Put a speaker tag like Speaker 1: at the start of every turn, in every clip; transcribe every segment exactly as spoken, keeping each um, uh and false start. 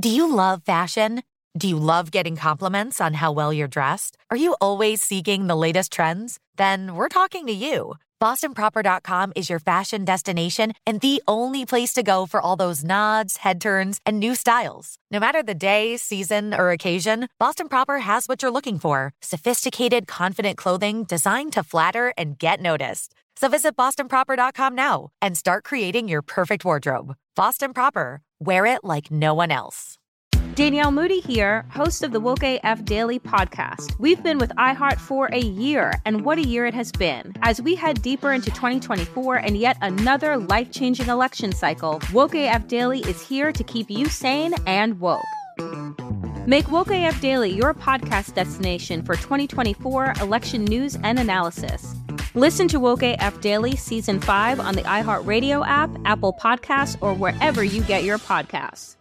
Speaker 1: Do you love fashion? Do you love getting compliments on how well you're dressed? Are you always seeking the latest trends? Then we're talking to you. Boston Proper dot com is your fashion destination and the only place to go for all those nods, head turns, and new styles. No matter the day, season, or occasion, Boston Proper has what you're looking for. Sophisticated, confident clothing designed to flatter and get noticed. So visit Boston Proper dot com now and start creating your perfect wardrobe. Boston Proper. Wear it like no one else.
Speaker 2: Danielle Moody here, host of the Woke A F Daily podcast. We've been with iHeart for a year, and what a year it has been. As we head deeper into twenty twenty-four and yet another life-changing election cycle, Woke A F Daily is here to keep you sane and woke. Make Woke A F Daily your podcast destination for twenty twenty-four election news and analysis. Listen to Woke A F Daily Season five on the iHeartRadio app, Apple Podcasts, or wherever you get your podcasts.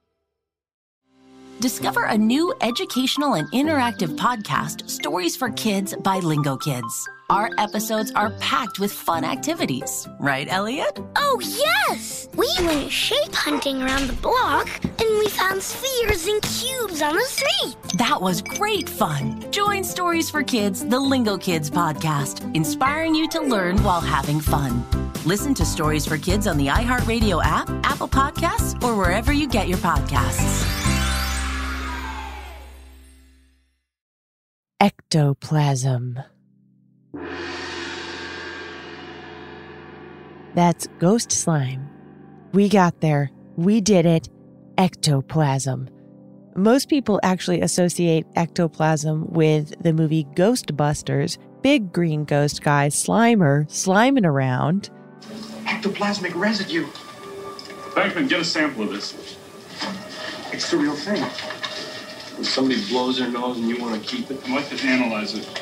Speaker 3: Discover a new educational and interactive podcast, Stories for Kids by Lingo Kids. Our episodes are packed with fun activities. Right, Elliot?
Speaker 4: Oh, yes! We went shape hunting around the block, and we found spheres and cubes on the street.
Speaker 3: That was great fun. Join Stories for Kids, the Lingo Kids podcast, inspiring you to learn while having fun. Listen to Stories for Kids on the iHeartRadio app, Apple Podcasts, or wherever you get your podcasts.
Speaker 5: Ectoplasm. That's ghost slime. We got there. We did it. Ectoplasm. Most people actually associate ectoplasm with the movie Ghostbusters. Big green ghost guy, Slimer, sliming around.
Speaker 6: Ectoplasmic residue.
Speaker 7: Bankman, get a sample of this.
Speaker 6: It's the real thing.
Speaker 7: When somebody blows their nose and you want to keep it, I'd like to analyze it.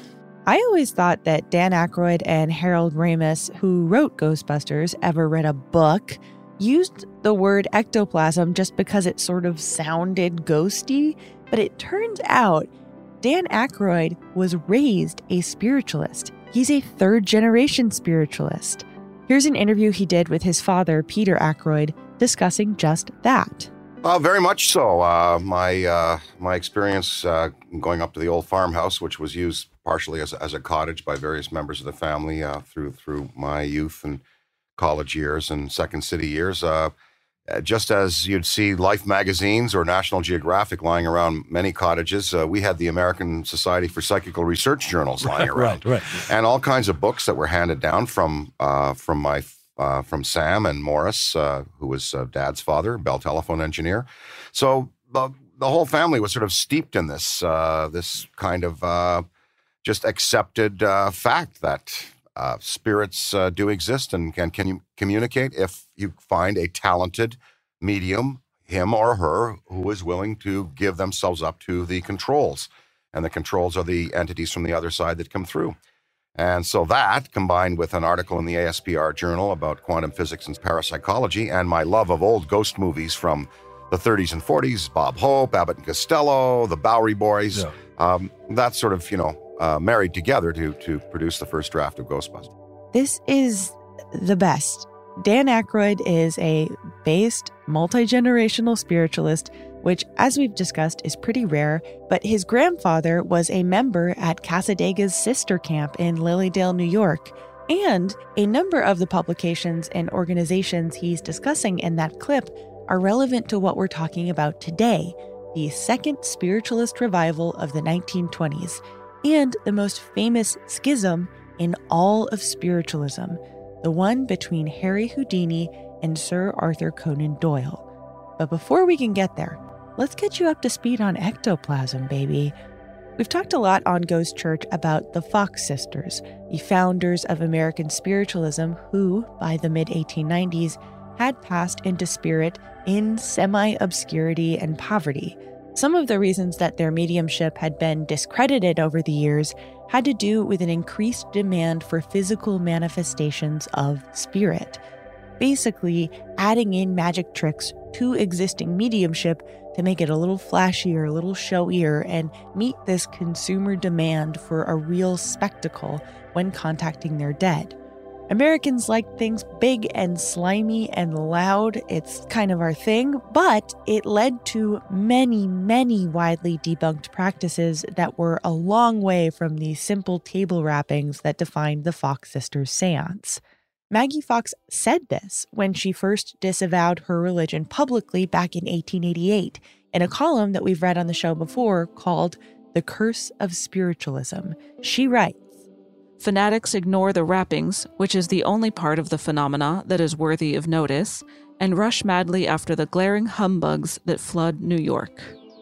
Speaker 5: I always thought that Dan Aykroyd and Harold Ramis, who wrote Ghostbusters, ever read a book, used the word ectoplasm just because it sort of sounded ghosty. But it turns out Dan Aykroyd was raised a spiritualist. He's a third-generation spiritualist. Here's an interview he did with his father, Peter Aykroyd, discussing just that.
Speaker 8: Uh, very much so. Uh, my uh, my experience uh, going up to the old farmhouse, which was used partially as, as a cottage by various members of the family uh, through through my youth and college years and Second City years. Uh, just as you'd see Life magazines or National Geographic lying around many cottages, uh, we had the American Society for Psychical Research journals lying around,
Speaker 9: right, right.
Speaker 8: and all kinds of books that were handed down from uh, from my. Uh, from Sam and Morris, uh, who was uh, Dad's father, Bell telephone engineer. So the, the whole family was sort of steeped in this uh, this kind of uh, just accepted uh, fact that uh, spirits uh, do exist and can, can you communicate if you find a talented medium, him or her, who is willing to give themselves up to the controls. And the controls are the entities from the other side that come through. And so that, combined with an article in the A S P R journal about quantum physics and parapsychology, and my love of old ghost movies from the thirties and forties, Bob Hope, Abbott and Costello, the Bowery Boys, yeah. um, that's sort of, you know, uh, married together to to produce the first draft of Ghostbusters.
Speaker 5: This is the best. Dan Aykroyd is a based, multi-generational spiritualist, which, as we've discussed, is pretty rare, but his grandfather was a member at Casadega's sister camp in Lilydale, New York, and a number of the publications and organizations he's discussing in that clip are relevant to what we're talking about today, the second spiritualist revival of the nineteen twenties, and the most famous schism in all of spiritualism, the one between Harry Houdini and Sir Arthur Conan Doyle. But before we can get there, let's get you up to speed on ectoplasm, baby. We've talked a lot on Ghost Church about the Fox sisters, the founders of American spiritualism who, by the mid eighteen nineties, had passed into spirit in semi-obscurity and poverty. Some of the reasons that their mediumship had been discredited over the years had to do with an increased demand for physical manifestations of spirit. Basically, adding in magic tricks to existing mediumship to make it a little flashier, a little showier, and meet this consumer demand for a real spectacle when contacting their dead. Americans like things big and slimy and loud. It's kind of our thing, but it led to many, many widely debunked practices that were a long way from the simple table wrappings that defined the Fox sisters' seance. Maggie Fox said this when she first disavowed her religion publicly back in eighteen eighty-eight in a column that we've read on the show before called The Curse of Spiritualism. She writes,
Speaker 9: "Fanatics ignore the wrappings, which is the only part of the phenomena that is worthy of notice, and rush madly after the glaring humbugs that flood New York."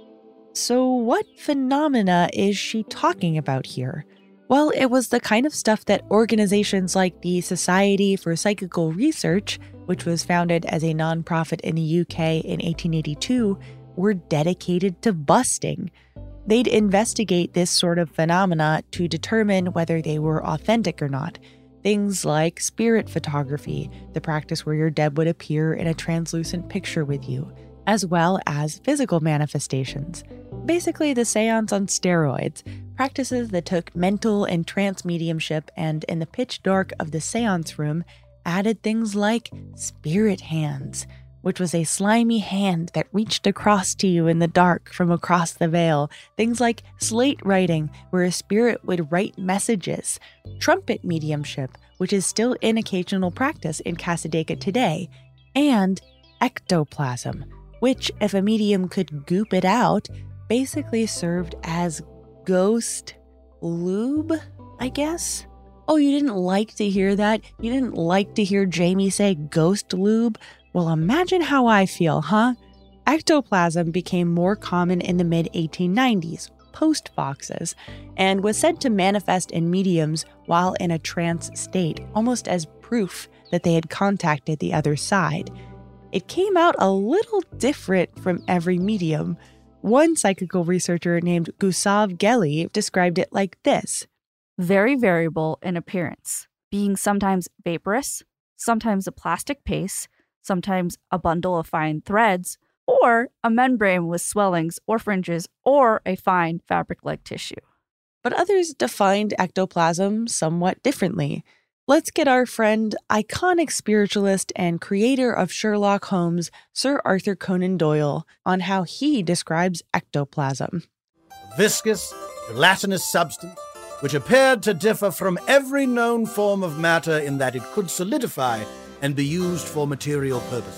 Speaker 5: So what phenomena is she talking about here? Well, it was the kind of stuff that organizations like the Society for Psychical Research, which was founded as a nonprofit in the U K in eighteen eighty-two, were dedicated to busting. They'd investigate this sort of phenomena to determine whether they were authentic or not. Things like spirit photography, the practice where your dead would appear in a translucent picture with you, as well as physical manifestations. Basically, the seance on steroids, practices that took mental and trance mediumship and, in the pitch dark of the seance room, added things like spirit hands, which was a slimy hand that reached across to you in the dark from across the veil. Things like slate writing, where a spirit would write messages. Trumpet mediumship, which is still in occasional practice in Cassadaga today. And ectoplasm, which, if a medium could goop it out, basically served as ghost lube, I guess? Oh, you didn't like to hear that? You didn't like to hear Jamie say ghost lube? Well, imagine how I feel, huh? Ectoplasm became more common in the mid eighteen nineties, post-Foxes, and was said to manifest in mediums while in a trance state, almost as proof that they had contacted the other side. It came out a little different from every medium. One psychical researcher named Gustav Gelly described it like this:
Speaker 10: very variable in appearance, being sometimes vaporous, sometimes a plastic paste, sometimes a bundle of fine threads, or a membrane with swellings or fringes, or a fine fabric-like tissue.
Speaker 5: But others defined ectoplasm somewhat differently. Let's get our friend, iconic spiritualist and creator of Sherlock Holmes, Sir Arthur Conan Doyle, on how he describes ectoplasm.
Speaker 11: Viscous, gelatinous substance, which appeared to differ from every known form of matter in that it could solidify and be used for material purposes.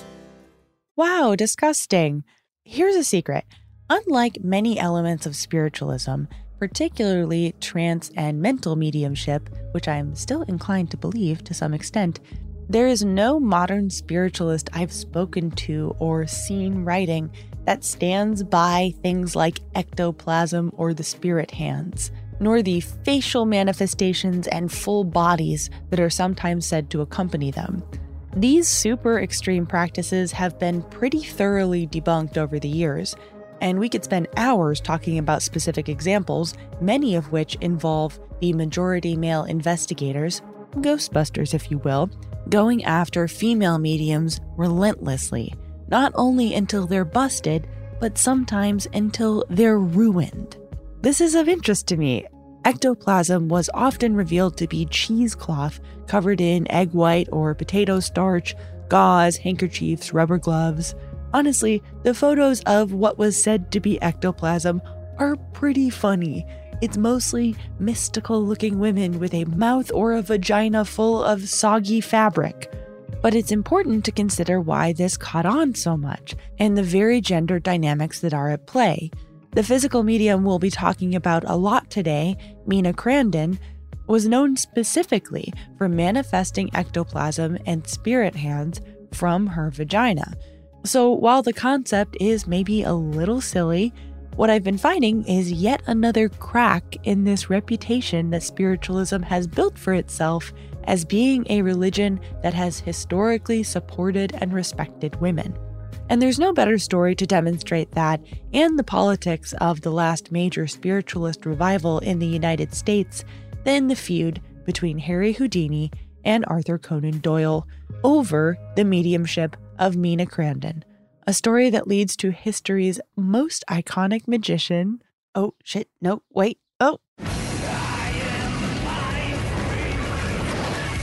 Speaker 5: Wow, disgusting. Here's a secret. Unlike many elements of spiritualism, particularly trance and mental mediumship, which I'm still inclined to believe to some extent, there is no modern spiritualist I've spoken to or seen writing that stands by things like ectoplasm or the spirit hands, nor the facial manifestations and full bodies that are sometimes said to accompany them. These super extreme practices have been pretty thoroughly debunked over the years, and we could spend hours talking about specific examples, many of which involve the majority male investigators, Ghostbusters if you will, going after female mediums relentlessly, not only until they're busted, but sometimes until they're ruined. This is of interest to me. Ectoplasm was often revealed to be cheesecloth covered in egg white or potato starch, gauze, handkerchiefs, rubber gloves. Honestly, the photos of what was said to be ectoplasm are pretty funny. It's mostly mystical-looking women with a mouth or a vagina full of soggy fabric. But it's important to consider why this caught on so much, and the very gender dynamics that are at play. The physical medium we'll be talking about a lot today, Mina Crandon, was known specifically for manifesting ectoplasm and spirit hands from her vagina. So while the concept is maybe a little silly, what I've been finding is yet another crack in this reputation that spiritualism has built for itself as being a religion that has historically supported and respected women. And there's no better story to demonstrate that and the politics of the last major spiritualist revival in the United States than the feud between Harry Houdini and Arthur Conan Doyle over the mediumship of Mina Crandon, a story that leads to history's most iconic magician. Oh, shit, no, wait, oh.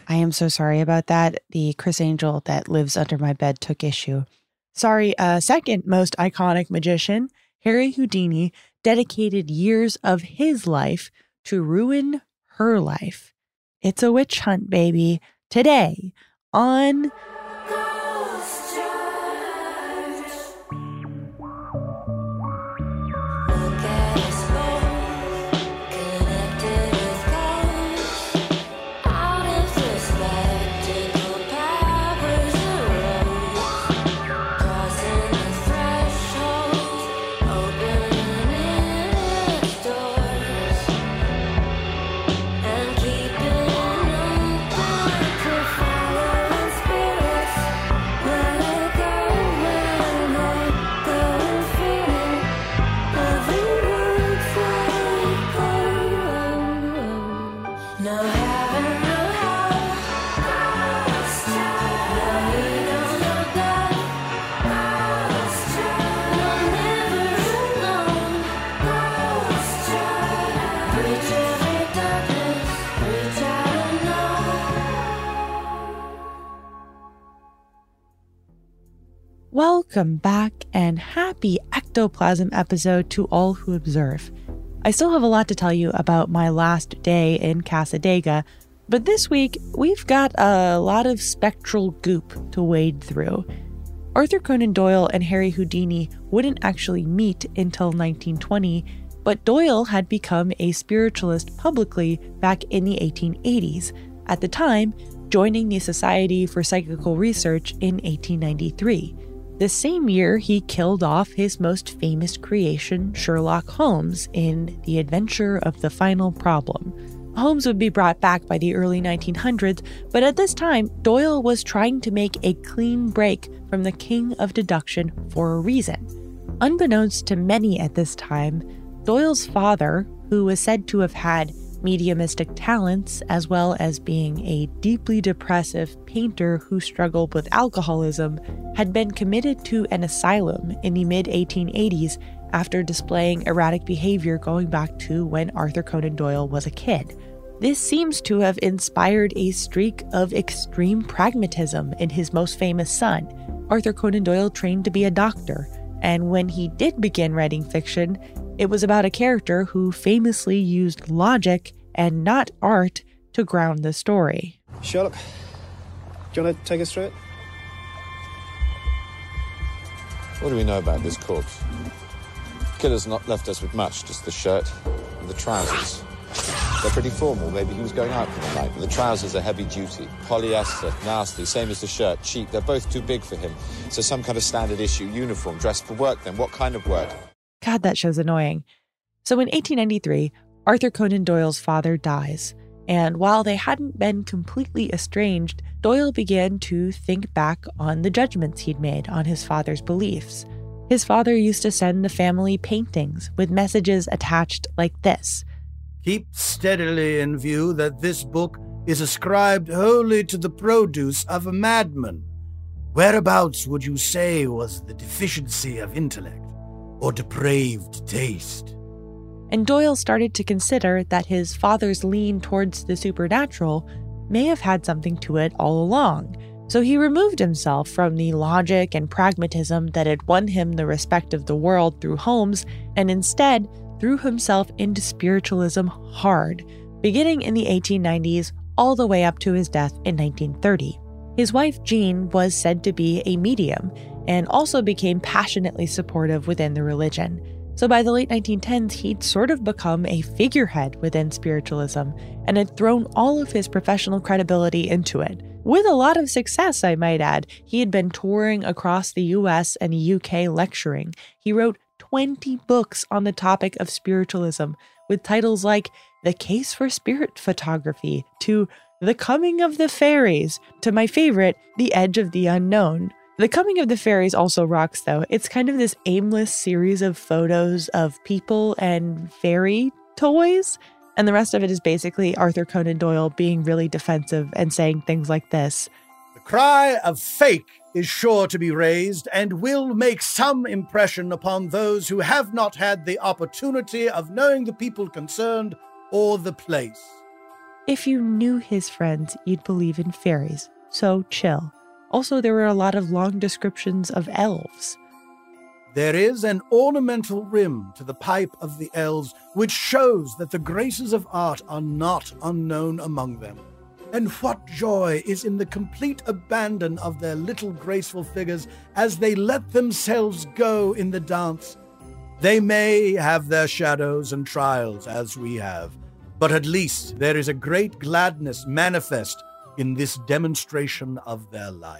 Speaker 5: I am so sorry about that. The Chris Angel that lives under my bed took issue. Sorry, uh, second most iconic magician, Harry Houdini, dedicated years of his life to ruin her life. It's a witch hunt, baby. Today on Welcome back and happy ectoplasm episode to all who observe. I still have a lot to tell you about my last day in Cassadaga, but this week we've got a lot of spectral goop to wade through. Arthur Conan Doyle and Harry Houdini wouldn't actually meet until nineteen twenty, but Doyle had become a spiritualist publicly back in the eighteen eighties, at the time joining the Society for Psychical Research in eighteen ninety-three. The same year, he killed off his most famous creation, Sherlock Holmes, in The Adventure of the Final Problem. Holmes would be brought back by the early nineteen hundreds, but at this time, Doyle was trying to make a clean break from the king of deduction for a reason. Unbeknownst to many at this time, Doyle's father, who was said to have had mediumistic talents, as well as being a deeply depressive painter who struggled with alcoholism, had been committed to an asylum in the mid eighteen eighties after displaying erratic behavior going back to when Arthur Conan Doyle was a kid. This seems to have inspired a streak of extreme pragmatism in his most famous son. Arthur Conan Doyle trained to be a doctor, and when he did begin writing fiction, it was about a character who famously used logic and not art to ground the story.
Speaker 12: Sherlock, do you want to take us through it?
Speaker 13: What do we know about this corpse? The killer's not left us with much, just the shirt and the trousers. They're pretty formal. Maybe he was going out for the night. And the trousers are heavy-duty, polyester, nasty, same as the shirt, cheap. They're both too big for him. So some kind of standard issue uniform, dressed for work then. What kind of work?
Speaker 5: God, that show's annoying. So in eighteen ninety-three, Arthur Conan Doyle's father dies. And while they hadn't been completely estranged, Doyle began to think back on the judgments he'd made on his father's beliefs. His father used to send the family paintings with messages attached like this.
Speaker 11: Keep steadily in view that this book is ascribed wholly to the produce of a madman. Whereabouts would you say was the deficiency of intellect or depraved taste?
Speaker 5: And Doyle started to consider that his father's lean towards the supernatural may have had something to it all along. So he removed himself from the logic and pragmatism that had won him the respect of the world through Holmes, and instead threw himself into spiritualism hard, beginning in the eighteen nineties all the way up to his death in nineteen thirty. His wife Jean was said to be a medium and also became passionately supportive within the religion. So by the late nineteen tens, he'd sort of become a figurehead within spiritualism and had thrown all of his professional credibility into it. With a lot of success, I might add. He had been touring across the U S and U K lecturing. He wrote twenty books on the topic of spiritualism, with titles like The Case for Spirit Photography, to The Coming of the Fairies, to my favorite, The Edge of the Unknown. The Coming of the Fairies also rocks, though. It's kind of this aimless series of photos of people and fairy toys, and the rest of it is basically Arthur Conan Doyle being really defensive and saying things like this.
Speaker 11: The cry of fake is sure to be raised and will make some impression upon those who have not had the opportunity of knowing the people concerned or the place.
Speaker 5: If you knew his friends, you'd believe in fairies, so chill. Also, there were a lot of long descriptions of elves.
Speaker 11: There is an ornamental rim to the pipe of the elves, which shows that the graces of art are not unknown among them. And what joy is in the complete abandon of their little graceful figures as they let themselves go in the dance. They may have their shadows and trials, as we have, but at least there is a great gladness manifest in this demonstration of their life.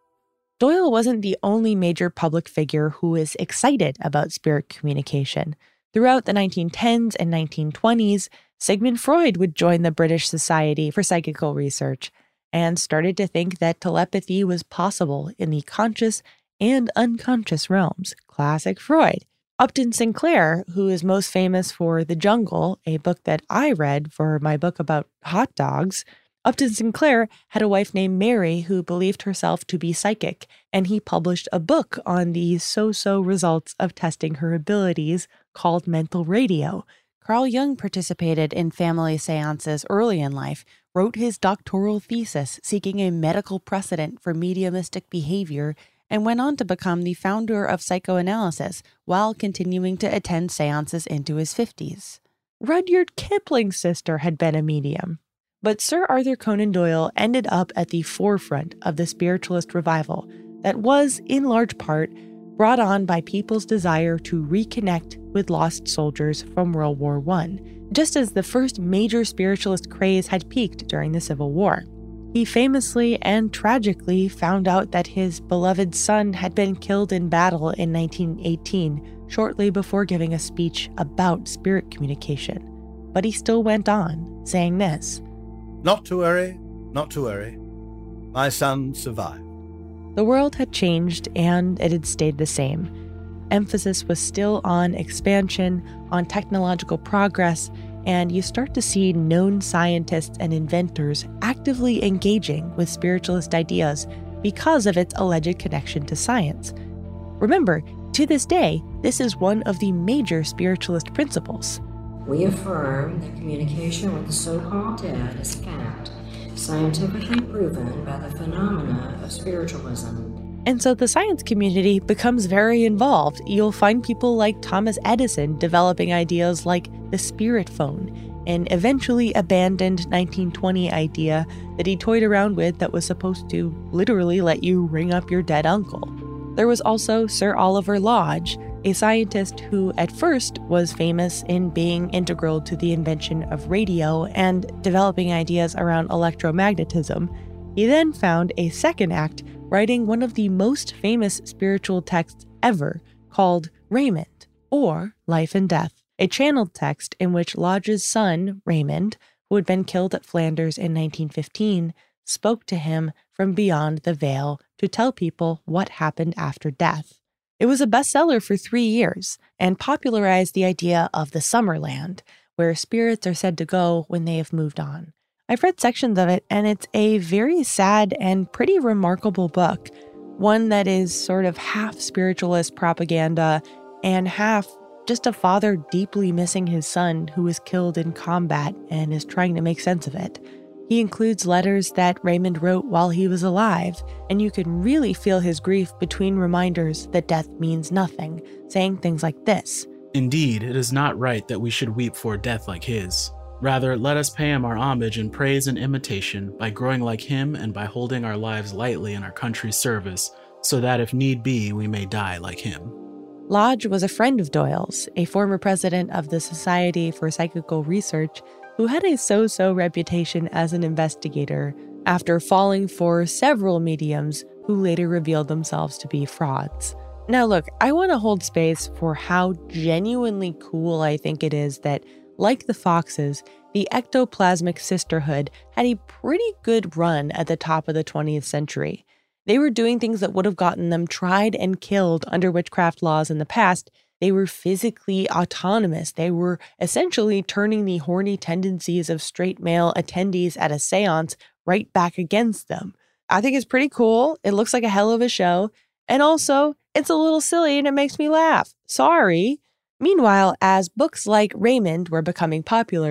Speaker 5: Doyle wasn't the only major public figure who was excited about spirit communication. Throughout the nineteen tens and nineteen twenties, Sigmund Freud would join the British Society for Psychical Research and started to think that telepathy was possible in the conscious and unconscious realms. Classic Freud. Upton Sinclair, who is most famous for The Jungle, a book that I read for my book about hot dogs, Upton Sinclair had a wife named Mary who believed herself to be psychic, and he published a book on the so-so results of testing her abilities called Mental Radio. Carl Jung participated in family seances early in life, wrote his doctoral thesis seeking a medical precedent for mediumistic behavior, and went on to become the founder of psychoanalysis while continuing to attend seances into his fifties. Rudyard Kipling's sister had been a medium. But Sir Arthur Conan Doyle ended up at the forefront of the spiritualist revival that was, in large part, brought on by people's desire to reconnect with lost soldiers from World War One, just as the first major spiritualist craze had peaked during the Civil War. He famously and tragically found out that his beloved son had been killed in battle in nineteen eighteen, shortly before giving a speech about spirit communication. But he still went on, saying this,
Speaker 11: "Not to worry, not to worry. My son survived."
Speaker 5: The world had changed, and it had stayed the same. Emphasis was still on expansion, on technological progress, and you start to see known scientists and inventors actively engaging with spiritualist ideas because of its alleged connection to science. Remember, to this day, this is one of the major spiritualist principles.
Speaker 14: We affirm that communication with the so-called dead is fact, scientifically proven by the phenomena of spiritualism.
Speaker 5: And so the science community becomes very involved. You'll find people like Thomas Edison developing ideas like the spirit phone, an eventually abandoned nineteen twenty idea that he toyed around with that was supposed to literally let you ring up your dead uncle. There was also Sir Oliver Lodge, a scientist who at first was famous in being integral to the invention of radio and developing ideas around electromagnetism. He then found a second act writing one of the most famous spiritual texts ever, called Raymond, or Life and Death, a channeled text in which Lodge's son, Raymond, who had been killed at Flanders in nineteen fifteen, spoke to him from beyond the veil to tell people what happened after death. It was a bestseller for three years and popularized the idea of the Summerland, where spirits are said to go when they have moved on. I've read sections of it, and it's a very sad and pretty remarkable book, one that is sort of half spiritualist propaganda and half just a father deeply missing his son who was killed in combat and is trying to make sense of it. He includes letters that Raymond wrote while he was alive, and you can really feel his grief between reminders that death means nothing, saying things like this.
Speaker 15: "Indeed, it is not right that we should weep for a death like his. Rather, let us pay him our homage in praise and imitation by growing like him and by holding our lives lightly in our country's service, so that if need be, we may die like him."
Speaker 5: Lodge was a friend of Doyle's, a former president of the Society for Psychical Research, who had a so-so reputation as an investigator after falling for several mediums who later revealed themselves to be frauds. Now look, I want to hold space for how genuinely cool I think it is that, like the Foxes, the Ectoplasmic Sisterhood had a pretty good run at the top of the twentieth century. They were doing things that would have gotten them tried and killed under witchcraft laws in the past. They were physically autonomous. They were essentially turning the horny tendencies of straight male attendees at a seance right back against them. I think it's pretty cool. It looks like a hell of a show. And also, it's a little silly and it makes me laugh. Sorry. Meanwhile, as books like Raymond were becoming popular,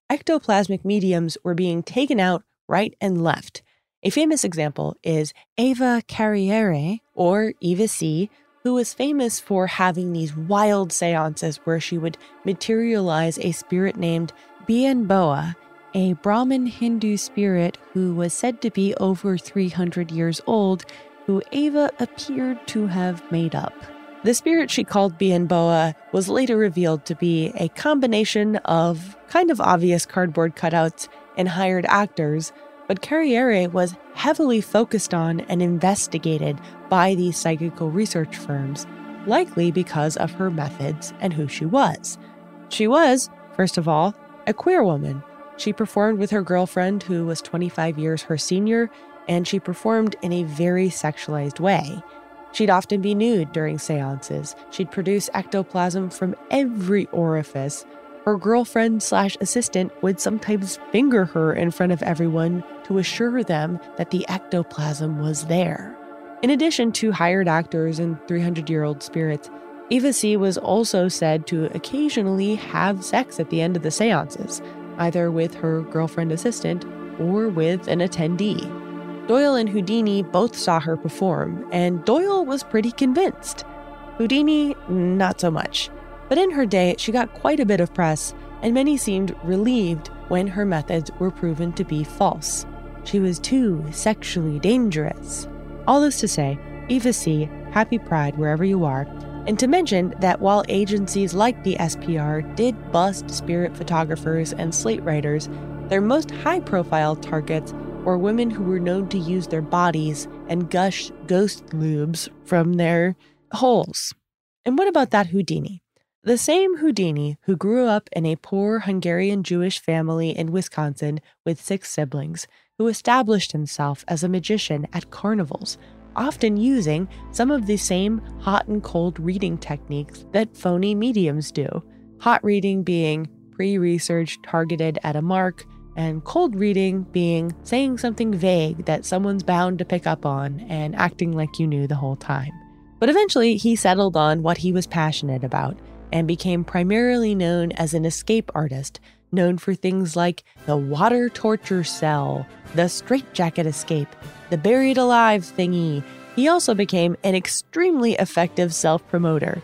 Speaker 5: ectoplasmic mediums were being taken out right and left. A famous example is Eva Carriere, or Eva C., who was famous for having these wild seances where she would materialize a spirit named Bien Boa, a Brahmin Hindu spirit who was said to be over three hundred years old, who Eva appeared to have made up. The spirit she called Bien Boa was later revealed to be a combination of kind of obvious cardboard cutouts and hired actors, but Carriere was heavily focused on and investigated by these psychical research firms, likely because of her methods and who she was. She was, first of all, a queer woman. She performed with her girlfriend who was twenty-five years her senior, and she performed in a very sexualized way. She'd often be nude during seances. She'd produce ectoplasm from every orifice. Her girlfriend slash assistant would sometimes finger her in front of everyone to assure them that the ectoplasm was there. In addition to hired actors and three hundred year old spirits, Eva C. was also said to occasionally have sex at the end of the seances, either with her girlfriend assistant or with an attendee. Doyle and Houdini both saw her perform, and Doyle was pretty convinced. Houdini, not so much. But in her day, she got quite a bit of press, and many seemed relieved when her methods were proven to be false. She was too sexually dangerous. All this to say, Eva C., happy pride wherever you are, and to mention that while agencies like the S P R did bust spirit photographers and slate writers, their most high-profile targets were women who were known to use their bodies and gush ghost lubes from their holes. And what about that Houdini? The same Houdini who grew up in a poor Hungarian Jewish family in Wisconsin with six siblings, who established himself as a magician at carnivals, often using some of the same hot and cold reading techniques that phony mediums do. Hot reading being pre-research targeted at a mark, and cold reading being saying something vague that someone's bound to pick up on and acting like you knew the whole time. But eventually he settled on what he was passionate about and became primarily known as an escape artist, known for things like the water torture cell, the straitjacket escape, the buried alive thingy. He also became an extremely effective self-promoter.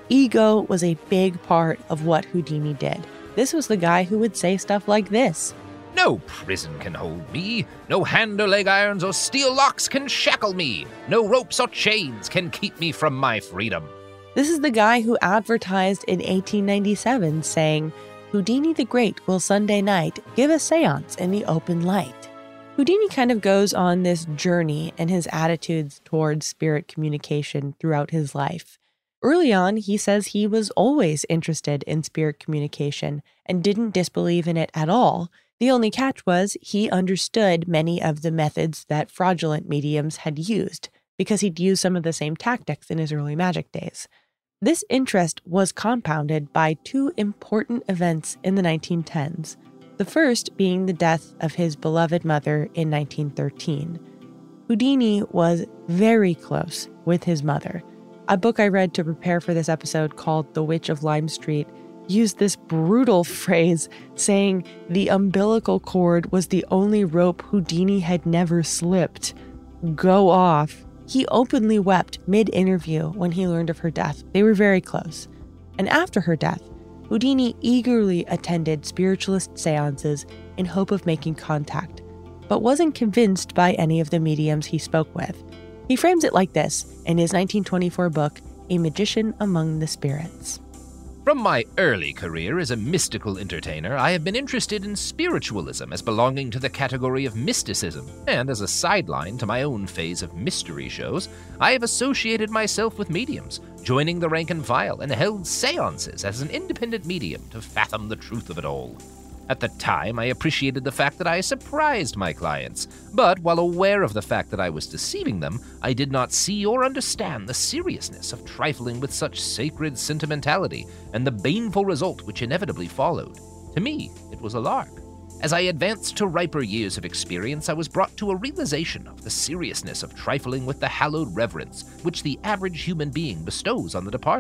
Speaker 5: Ego was a big part of what Houdini did. This was the guy who would say stuff like this.
Speaker 16: No prison can hold me. No hand or leg irons or steel locks can shackle me. No ropes or chains can keep me from my freedom.
Speaker 5: This is the guy who advertised in eighteen ninety-seven saying, Houdini the Great will Sunday night give a seance in the open light. Houdini kind of goes on this journey in his attitudes towards spirit communication throughout his life. Early on, he says he was always interested in spirit communication and didn't disbelieve in it at all. The only catch was he understood many of the methods that fraudulent mediums had used, because he'd used some of the same tactics in his early magic days. This interest was compounded by two important events in the nineteen tens, the first being the death of his beloved mother in nineteen thirteen. Houdini was very close with his mother. A book I read to prepare for this episode called The Witch of Lime Street used this brutal phrase saying the umbilical cord was the only rope Houdini had never slipped. Go off. He openly wept mid-interview when he learned of her death. They were very close. And after her death, Houdini eagerly attended spiritualist seances in hope of making contact, but wasn't convinced by any of the mediums he spoke with. He frames it like this in his nineteen twenty-four book, A Magician Among the Spirits.
Speaker 16: From my early career as a mystical entertainer, I have been interested in spiritualism as belonging to the category of mysticism, and as a sideline to my own phase of mystery shows, I have associated myself with mediums, joining the rank and file, and held seances as an independent medium to fathom the truth of it all. At the time, I appreciated the fact that I surprised my clients, but while aware of the fact that I was deceiving them, I did not see or understand the seriousness of trifling with such sacred sentimentality and the baneful result which inevitably followed. To me, it was a lark. As I advanced to riper years of experience, I was brought to a realization of the seriousness of trifling with the hallowed reverence which the average human being bestows on the departed,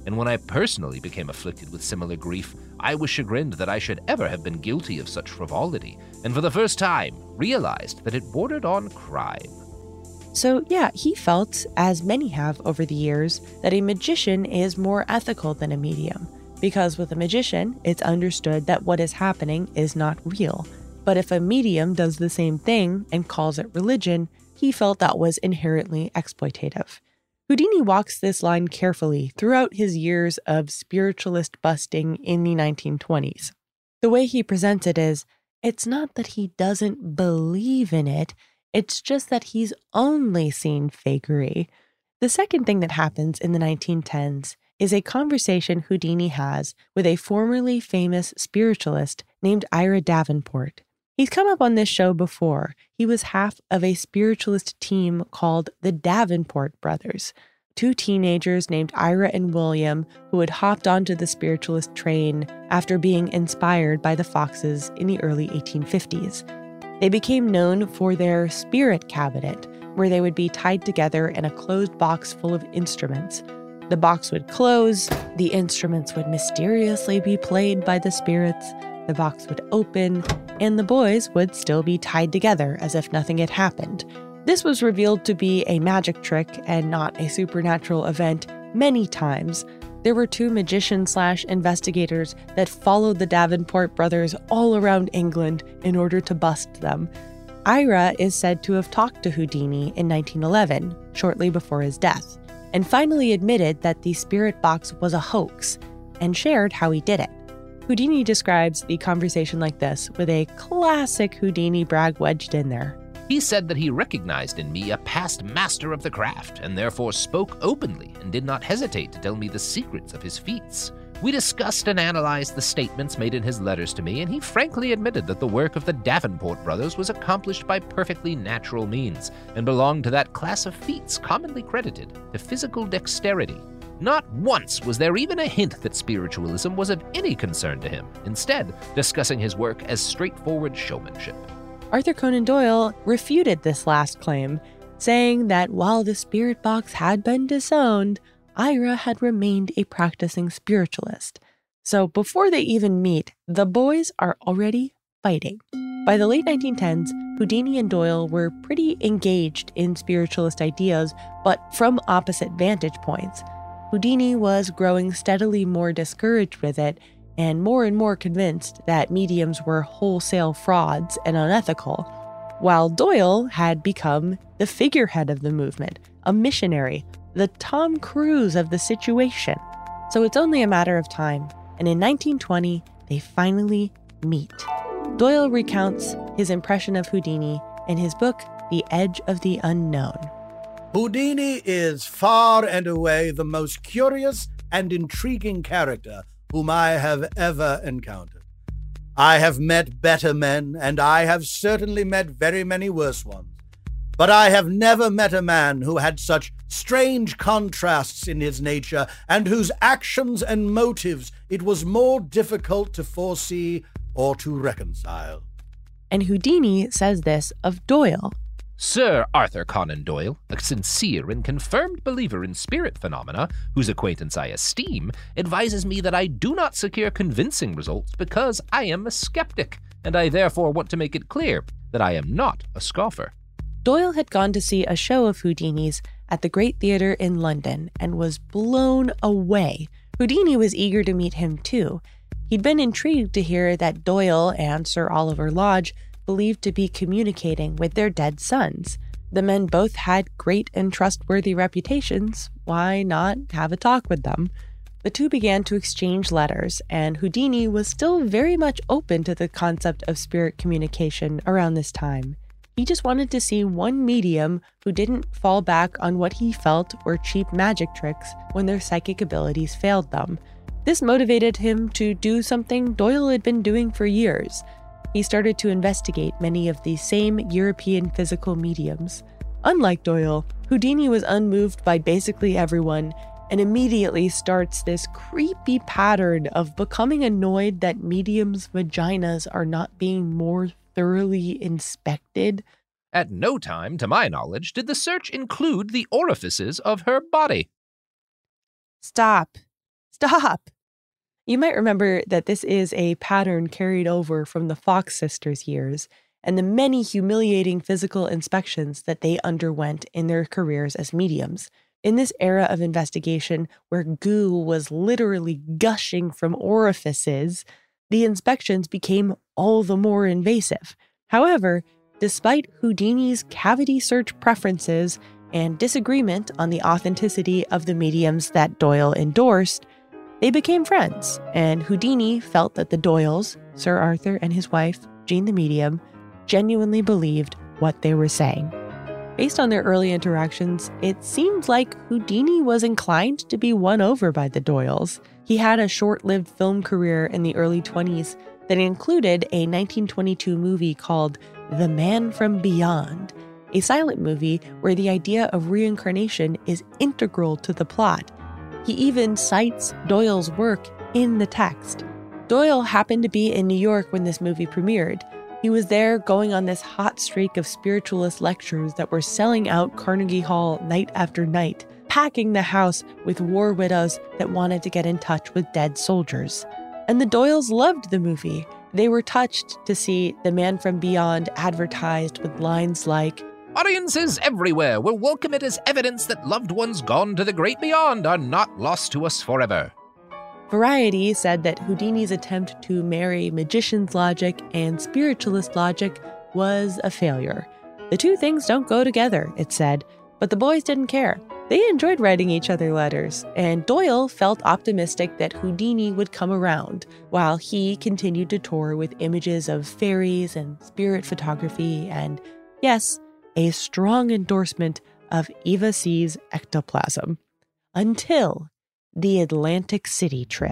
Speaker 16: and when I personally became afflicted with similar grief, I was chagrined that I should ever have been guilty of such frivolity, and for the first time realized that it bordered on crime.
Speaker 5: So yeah, he felt, as many have over the years, that a magician is more ethical than a medium, because with a magician, it's understood that what is happening is not real. But if a medium does the same thing and calls it religion, he felt that was inherently exploitative. Houdini walks this line carefully throughout his years of spiritualist busting in the nineteen twenties. The way he presents it is, it's not that he doesn't believe in it, it's just that he's only seen fakery. The second thing that happens in the nineteen tens is a conversation Houdini has with a formerly famous spiritualist named Ira Davenport. He's come up on this show before. He was half of a spiritualist team called the Davenport Brothers, two teenagers named Ira and William who had hopped onto the spiritualist train after being inspired by the Foxes in the early eighteen fifties. They became known for their spirit cabinet, where they would be tied together in a closed box full of instruments. The box would close, the instruments would mysteriously be played by the spirits, the box would open, and the boys would still be tied together as if nothing had happened. This was revealed to be a magic trick and not a supernatural event many times. There were two magicians slash investigators that followed the Davenport brothers all around England in order to bust them. Ira is said to have talked to Houdini in nineteen eleven, shortly before his death, and finally admitted that the spirit box was a hoax and shared how he did it. Houdini describes the conversation like this, with a classic Houdini brag wedged in there.
Speaker 16: He said that he recognized in me a past master of the craft, and therefore spoke openly and did not hesitate to tell me the secrets of his feats. We discussed and analyzed the statements made in his letters to me, and he frankly admitted that the work of the Davenport brothers was accomplished by perfectly natural means, and belonged to that class of feats commonly credited to physical dexterity. Not once was there even a hint that spiritualism was of any concern to him, instead discussing his work as straightforward showmanship.
Speaker 5: Arthur Conan Doyle refuted this last claim, saying that while the spirit box had been disowned, Ira had remained a practicing spiritualist. So before they even meet, the boys are already fighting. By the late nineteen tens, Houdini and Doyle were pretty engaged in spiritualist ideas, but from opposite vantage points. Houdini was growing steadily more discouraged with it and more and more convinced that mediums were wholesale frauds and unethical, while Doyle had become the figurehead of the movement, a missionary, the Tom Cruise of the situation. So it's only a matter of time, and in nineteen twenty, they finally meet. Doyle recounts his impression of Houdini in his book, The Edge of the Unknown.
Speaker 11: Houdini is far and away the most curious and intriguing character whom I have ever encountered. I have met better men, and I have certainly met very many worse ones. But I have never met a man who had such strange contrasts in his nature, and whose actions and motives it was more difficult to foresee or to reconcile.
Speaker 5: And Houdini says this of Doyle.
Speaker 16: Sir Arthur Conan Doyle, a sincere and confirmed believer in spirit phenomena, whose acquaintance I esteem, advises me that I do not secure convincing results because I am a skeptic, and I therefore want to make it clear that I am not a scoffer.
Speaker 5: Doyle had gone to see a show of Houdini's at the Great Theatre in London and was blown away. Houdini was eager to meet him too. He'd been intrigued to hear that Doyle and Sir Oliver Lodge believed to be communicating with their dead sons. The men both had great and trustworthy reputations. Why not have a talk with them? The two began to exchange letters, and Houdini was still very much open to the concept of spirit communication around this time. He just wanted to see one medium who didn't fall back on what he felt were cheap magic tricks when their psychic abilities failed them. This motivated him to do something Doyle had been doing for years. He started to investigate many of the same European physical mediums. Unlike Doyle, Houdini was unmoved by basically everyone and immediately starts this creepy pattern of becoming annoyed that mediums' vaginas are not being more thoroughly inspected.
Speaker 16: At no time, to my knowledge, did the search include the orifices of her body.
Speaker 5: Stop. Stop! You might remember that this is a pattern carried over from the Fox sisters' years and the many humiliating physical inspections that they underwent in their careers as mediums. In this era of investigation where goo was literally gushing from orifices, the inspections became all the more invasive. However, despite Houdini's cavity search preferences and disagreement on the authenticity of the mediums that Doyle endorsed, they became friends, and Houdini felt that the Doyles, Sir Arthur and his wife, Jean the medium, genuinely believed what they were saying. Based on their early interactions, it seems like Houdini was inclined to be won over by the Doyles. He had a short-lived film career in the early twenties that included a nineteen twenty-two movie called The Man from Beyond, a silent movie where the idea of reincarnation is integral to the plot. He even cites Doyle's work in the text. Doyle happened to be in New York when this movie premiered. He was there going on this hot streak of spiritualist lectures that were selling out Carnegie Hall night after night, packing the house with war widows that wanted to get in touch with dead soldiers. And the Doyles loved the movie. They were touched to see The Man from Beyond advertised with lines like,
Speaker 16: "Audiences everywhere will welcome it as evidence that loved ones gone to the great beyond are not lost to us forever."
Speaker 5: Variety said that Houdini's attempt to marry magician's logic and spiritualist logic was a failure. The two things don't go together, it said, but the boys didn't care. They enjoyed writing each other letters, and Doyle felt optimistic that Houdini would come around, while he continued to tour with images of fairies and spirit photography and, yes, a strong endorsement of Eva C's ectoplasm. Until the Atlantic City trip.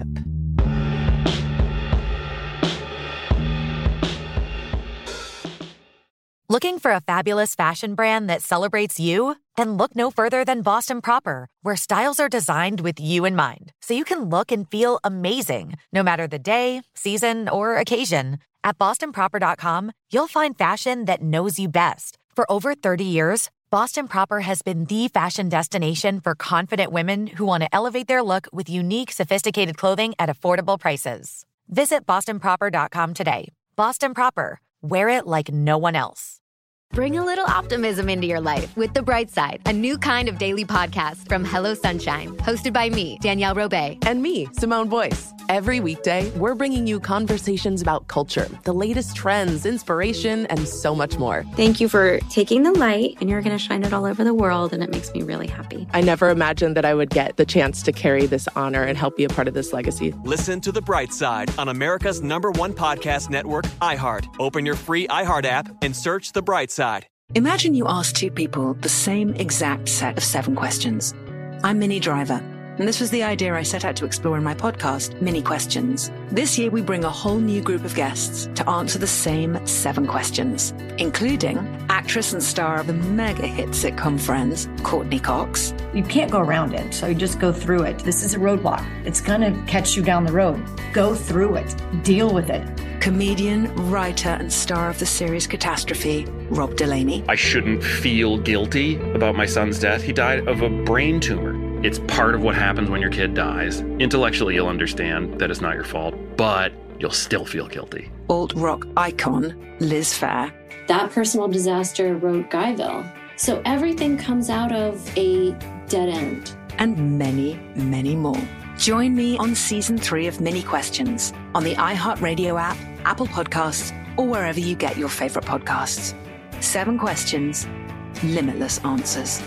Speaker 1: Looking for a fabulous fashion brand that celebrates you? Then look no further than Boston Proper, where styles are designed with you in mind, so you can look and feel amazing, no matter the day, season, or occasion. At boston proper dot com, you'll find fashion that knows you best. For over thirty years, Boston Proper has been the fashion destination for confident women who want to elevate their look with unique, sophisticated clothing at affordable prices. Visit boston proper dot com today. Boston Proper. Wear it like no one else.
Speaker 17: Bring a little optimism into your life with The Bright Side, a new kind of daily podcast from Hello Sunshine, hosted by me, Danielle Robay.
Speaker 18: And me, Simone Boyce. Every weekday, we're bringing you conversations about culture, the latest trends, inspiration, and so much more.
Speaker 19: Thank you for taking the light, and you're going to shine it all over the world, and it makes me really happy.
Speaker 18: I never imagined that I would get the chance to carry this honor and help be a part of this legacy.
Speaker 20: Listen to The Bright Side on America's number one podcast network, iHeart. Open your free iHeart app and search The Bright Side.
Speaker 21: Imagine you ask two people the same exact set of seven questions. I'm Minnie Driver, and this was the idea I set out to explore in my podcast, Minnie Questions. This year, we bring a whole new group of guests to answer the same seven questions, including actress and star of the mega-hit sitcom Friends, Courtney Cox.
Speaker 22: You can't go around it, so you just go through it. This is a roadblock. It's going to catch you down the road. Go through it. Deal with it.
Speaker 21: Comedian, writer, and star of the series Catastrophe, Rob Delaney.
Speaker 23: I shouldn't feel guilty about my son's death. He died of a brain tumor. It's part of what happens when your kid dies. Intellectually, you'll understand that it's not your fault, but you'll still feel guilty.
Speaker 21: Alt-rock icon, Liz Phair.
Speaker 14: That personal disaster wrote Guyville. So everything comes out of a dead end.
Speaker 21: And many, many more. Join me on season three of Minnie Questions on the iHeartRadio app, Apple Podcasts, or wherever you get your favorite podcasts. Seven questions, limitless answers.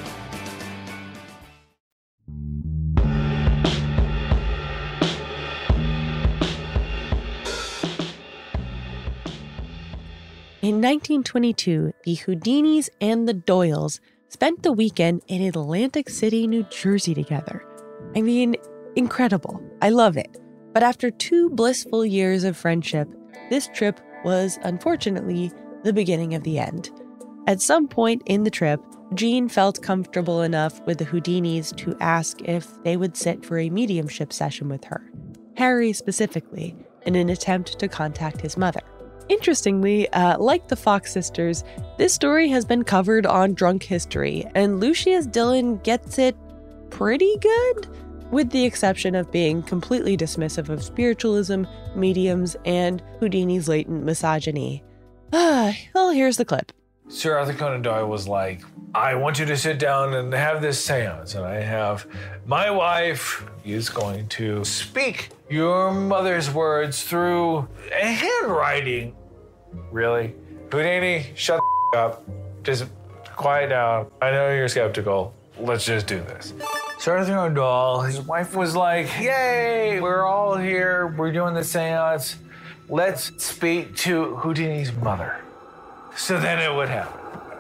Speaker 5: In nineteen twenty-two, the Houdinis and the Doyles spent the weekend in Atlantic City, New Jersey together. I mean, incredible. I love it. But after two blissful years of friendship, this trip was unfortunately the beginning of the end. At some point in the trip, Jean felt comfortable enough with the Houdinis to ask if they would sit for a mediumship session with her. Harry specifically, in an attempt to contact his mother. Interestingly, uh, like the Fox sisters, this story has been covered on Drunk History, and Lucius Dillon gets it pretty good. with the exception of being completely dismissive of spiritualism, mediums, and Houdini's latent misogyny. Ah, well, here's the clip.
Speaker 2: Sir Arthur Conan Doyle was like, I want you to sit down and have this seance, and I have my wife is going to speak your mother's words through a handwriting. Really? Houdini, shut the up. Just quiet down. I know you're skeptical. Let's just do this. Sir Arthur Conan Doyle, his wife was like, yay, we're all here. We're doing the seance. Let's speak to Houdini's mother. So then it would happen.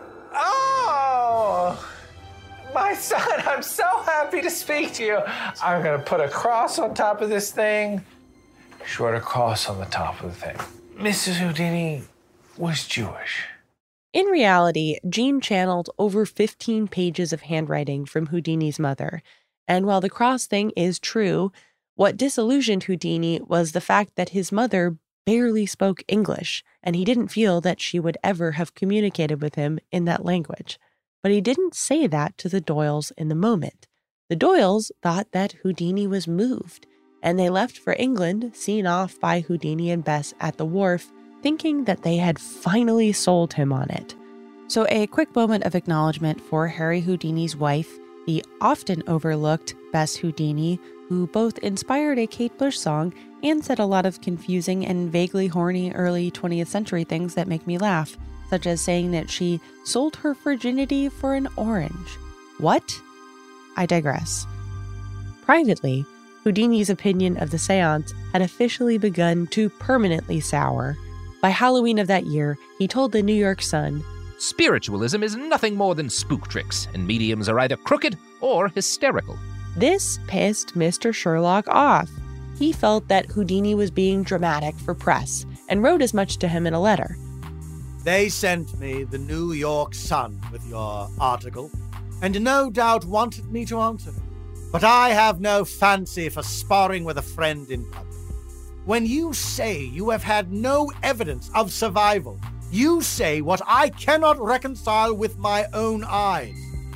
Speaker 2: Oh, my son, I'm so happy to speak to you. I'm going to put a cross on top of this thing. Short a cross on the top of the thing. Missus Houdini was Jewish.
Speaker 5: In reality, Jean channeled over fifteen pages of handwriting from Houdini's mother. And while the cross thing is true, what disillusioned Houdini was the fact that his mother barely spoke English, and he didn't feel that she would ever have communicated with him in that language. But he didn't say that to the Doyles in the moment. The Doyles thought that Houdini was moved, and they left for England, seen off by Houdini and Bess at the wharf, thinking that they had finally sold him on it. So a quick moment of acknowledgement for Harry Houdini's wife, the often overlooked Bess Houdini, who both inspired a Kate Bush song and said a lot of confusing and vaguely horny early twentieth century things that make me laugh, such as saying that she sold her virginity for an orange. What? I digress. Privately, Houdini's opinion of the seance had officially begun to permanently sour. By Halloween of that year, he told the New York Sun,
Speaker 16: Spiritualism is nothing more than spook tricks, and mediums are either crooked or hysterical.
Speaker 5: This pissed Mister Sherlock off. He felt that Houdini was being dramatic for press and wrote as much to him in a letter.
Speaker 11: They sent me the New York Sun with your article, and no doubt wanted me to answer it. But I have no fancy for sparring with a friend in public. When you say you have had no evidence of survival, you say what I cannot reconcile with my own eyes.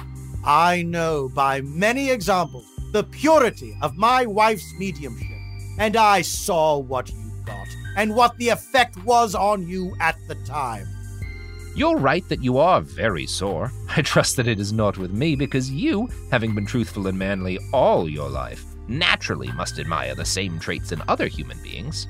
Speaker 11: I know by many examples the purity of my wife's mediumship, and I saw what you got and what the effect was on you at the time.
Speaker 16: You're right that you are very sore. I trust that it is not with me, because you, having been truthful and manly all your life, naturally must admire the same traits in other human beings.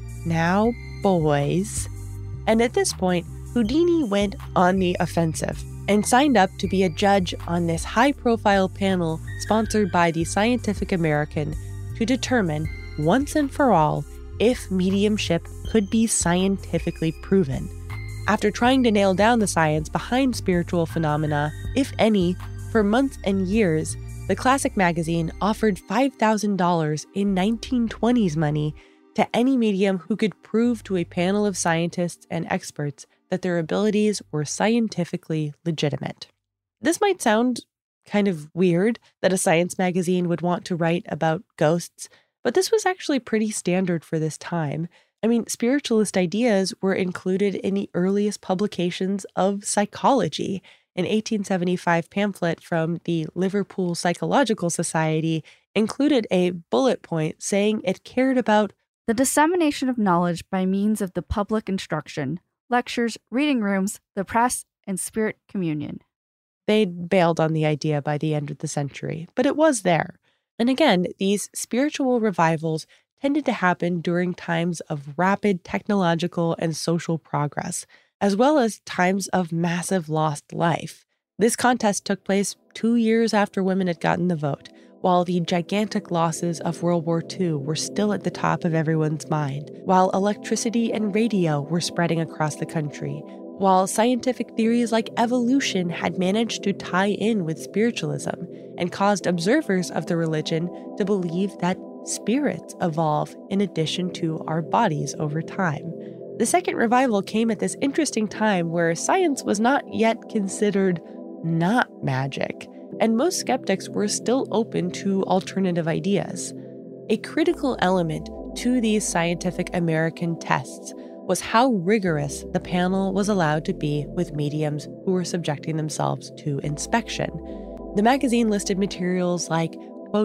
Speaker 5: Now, boys. And at this point, Houdini went on the offensive and signed up to be a judge on this high-profile panel sponsored by the Scientific American to determine, once and for all, if mediumship could be scientifically proven. After trying to nail down the science behind spiritual phenomena, if any, for months and years, the Classic magazine offered five thousand dollars in nineteen twenties money to any medium who could prove to a panel of scientists and experts that their abilities were scientifically legitimate. This might sound kind of weird that a science magazine would want to write about ghosts, but this was actually pretty standard for this time. I mean, spiritualist ideas were included in the earliest publications of psychology. An eighteen seventy-five pamphlet from the Liverpool Psychological Society included a bullet point saying it cared about
Speaker 10: the dissemination of knowledge by means of the public instruction, lectures, reading rooms, the press, and spirit communion.
Speaker 5: They'd bailed on the idea by the end of the century, but it was there. And again, these spiritual revivals tended to happen during times of rapid technological and social progress, as well as times of massive lost life. This contest took place two years after women had gotten the vote, while the gigantic losses of World War Two were still at the top of everyone's mind, while electricity and radio were spreading across the country, while scientific theories like evolution had managed to tie in with spiritualism and caused observers of the religion to believe that spirits evolve in addition to our bodies over time. The second revival came at this interesting time where science was not yet considered not magic, and most skeptics were still open to alternative ideas. A critical element to these Scientific American tests was how rigorous the panel was allowed to be with mediums who were subjecting themselves to inspection. The magazine listed materials like, quote,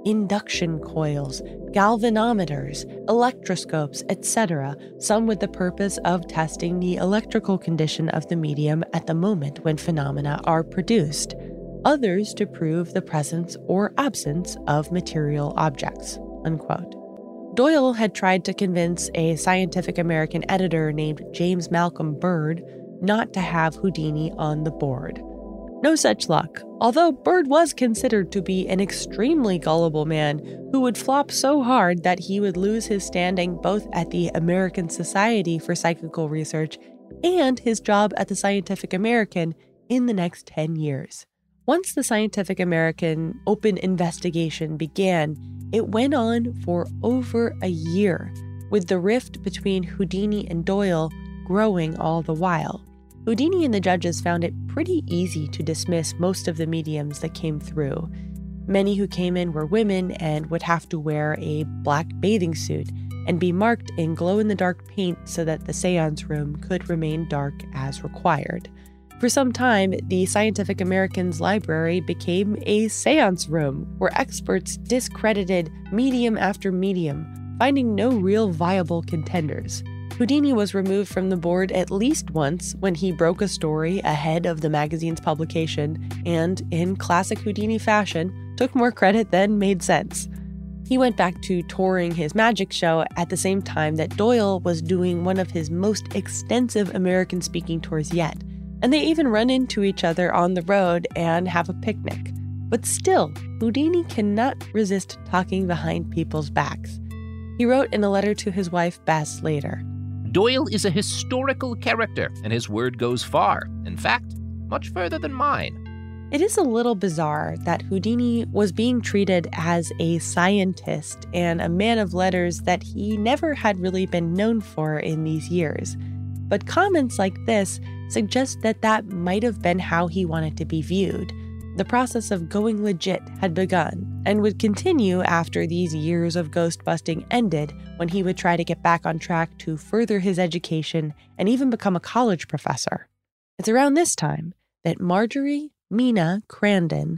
Speaker 5: induction coils, galvanometers, electroscopes, et cetera, some with the purpose of testing the electrical condition of the medium at the moment when phenomena are produced, others to prove the presence or absence of material objects, unquote. Doyle had tried to convince a Scientific American editor named James Malcolm Bird not to have Houdini on the board. No such luck, although Bird was considered to be an extremely gullible man who would flop so hard that he would lose his standing both at the American Society for Psychical Research and his job at the Scientific American in the next ten years. Once the Scientific American open investigation began, it went on for over a year, with the rift between Houdini and Doyle growing all the while. Houdini and the judges found it pretty easy to dismiss most of the mediums that came through. Many who came in were women and would have to wear a black bathing suit and be marked in glow-in-the-dark paint so that the seance room could remain dark as required. For some time, the Scientific American's library became a seance room where experts discredited medium after medium, finding no real viable contenders. Houdini was removed from the board at least once when he broke a story ahead of the magazine's publication and, in classic Houdini fashion, took more credit than made sense. He went back to touring his magic show at the same time that Doyle was doing one of his most extensive American speaking tours yet, and they even run into each other on the road and have a picnic. But still, Houdini cannot resist talking behind people's backs. He wrote in a letter to his wife Bess later,
Speaker 16: Doyle is a historical character, and his word goes far. In fact, much further than mine.
Speaker 5: It is a little bizarre that Houdini was being treated as a scientist and a man of letters that he never had really been known for in these years. But comments like this suggest that that might have been how he wanted to be viewed. The process of going legit had begun and would continue after these years of ghost busting ended, when he would try to get back on track to further his education and even become a college professor. It's around this time that Marjorie Mina Crandon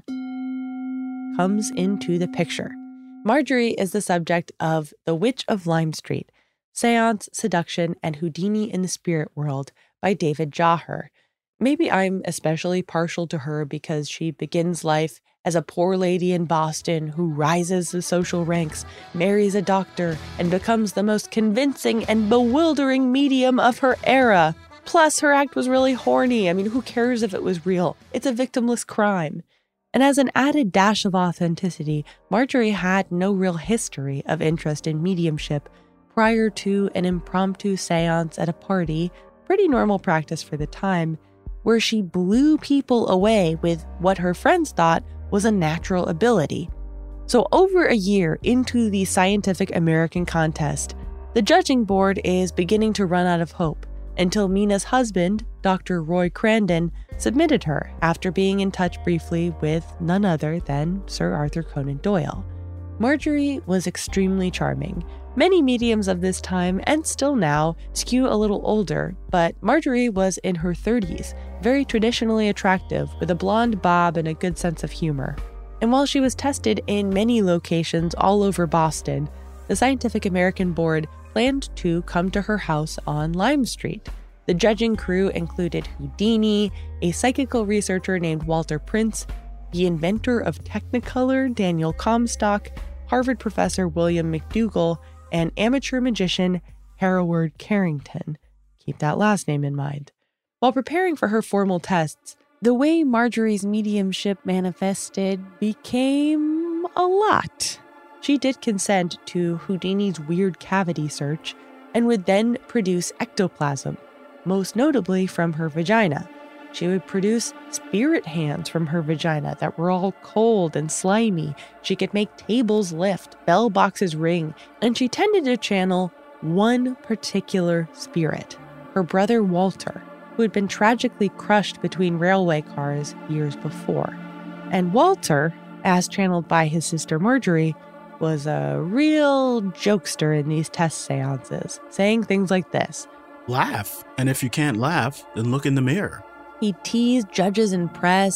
Speaker 5: comes into the picture. Marjorie is the subject of The Witch of Lime Street, Seance, Seduction, and Houdini in the Spirit World by David Jaher. Maybe I'm especially partial to her because she begins life as a poor lady in Boston who rises the social ranks, marries a doctor, and becomes the most convincing and bewildering medium of her era. Plus, her act was really horny. I mean, who cares if it was real? It's a victimless crime. And as an added dash of authenticity, Marjorie had no real history of interest in mediumship prior to an impromptu seance at a party, pretty normal practice for the time, where she blew people away with what her friends thought was a natural ability. So over a year into the Scientific American contest, the judging board is beginning to run out of hope until Mina's husband, Doctor Roy Crandon, submitted her after being in touch briefly with none other than Sir Arthur Conan Doyle. Marjorie was extremely charming. Many mediums of this time, and still now, skew a little older, but Marjorie was in her thirties, very traditionally attractive, with a blonde bob and a good sense of humor. And while she was tested in many locations all over Boston, the Scientific American Board planned to come to her house on Lime Street. The judging crew included Houdini, a psychical researcher named Walter Prince, the inventor of Technicolor, Daniel Comstock, Harvard professor William McDougall, and amateur magician Hereward Carrington. Keep that last name in mind. While preparing for her formal tests, the way Marjorie's mediumship manifested became a lot. She did consent to Houdini's weird cavity search and would then produce ectoplasm, most notably from her vagina. She would produce spirit hands from her vagina that were all cold and slimy. She could make tables lift, bell boxes ring, and she tended to channel one particular spirit, her brother Walter, who had been tragically crushed between railway cars years before. And Walter, as channeled by his sister Marjorie, was a real jokester in these test seances, saying things like this.
Speaker 15: Laugh, and if you can't laugh, then look in the mirror.
Speaker 5: He teased judges and press.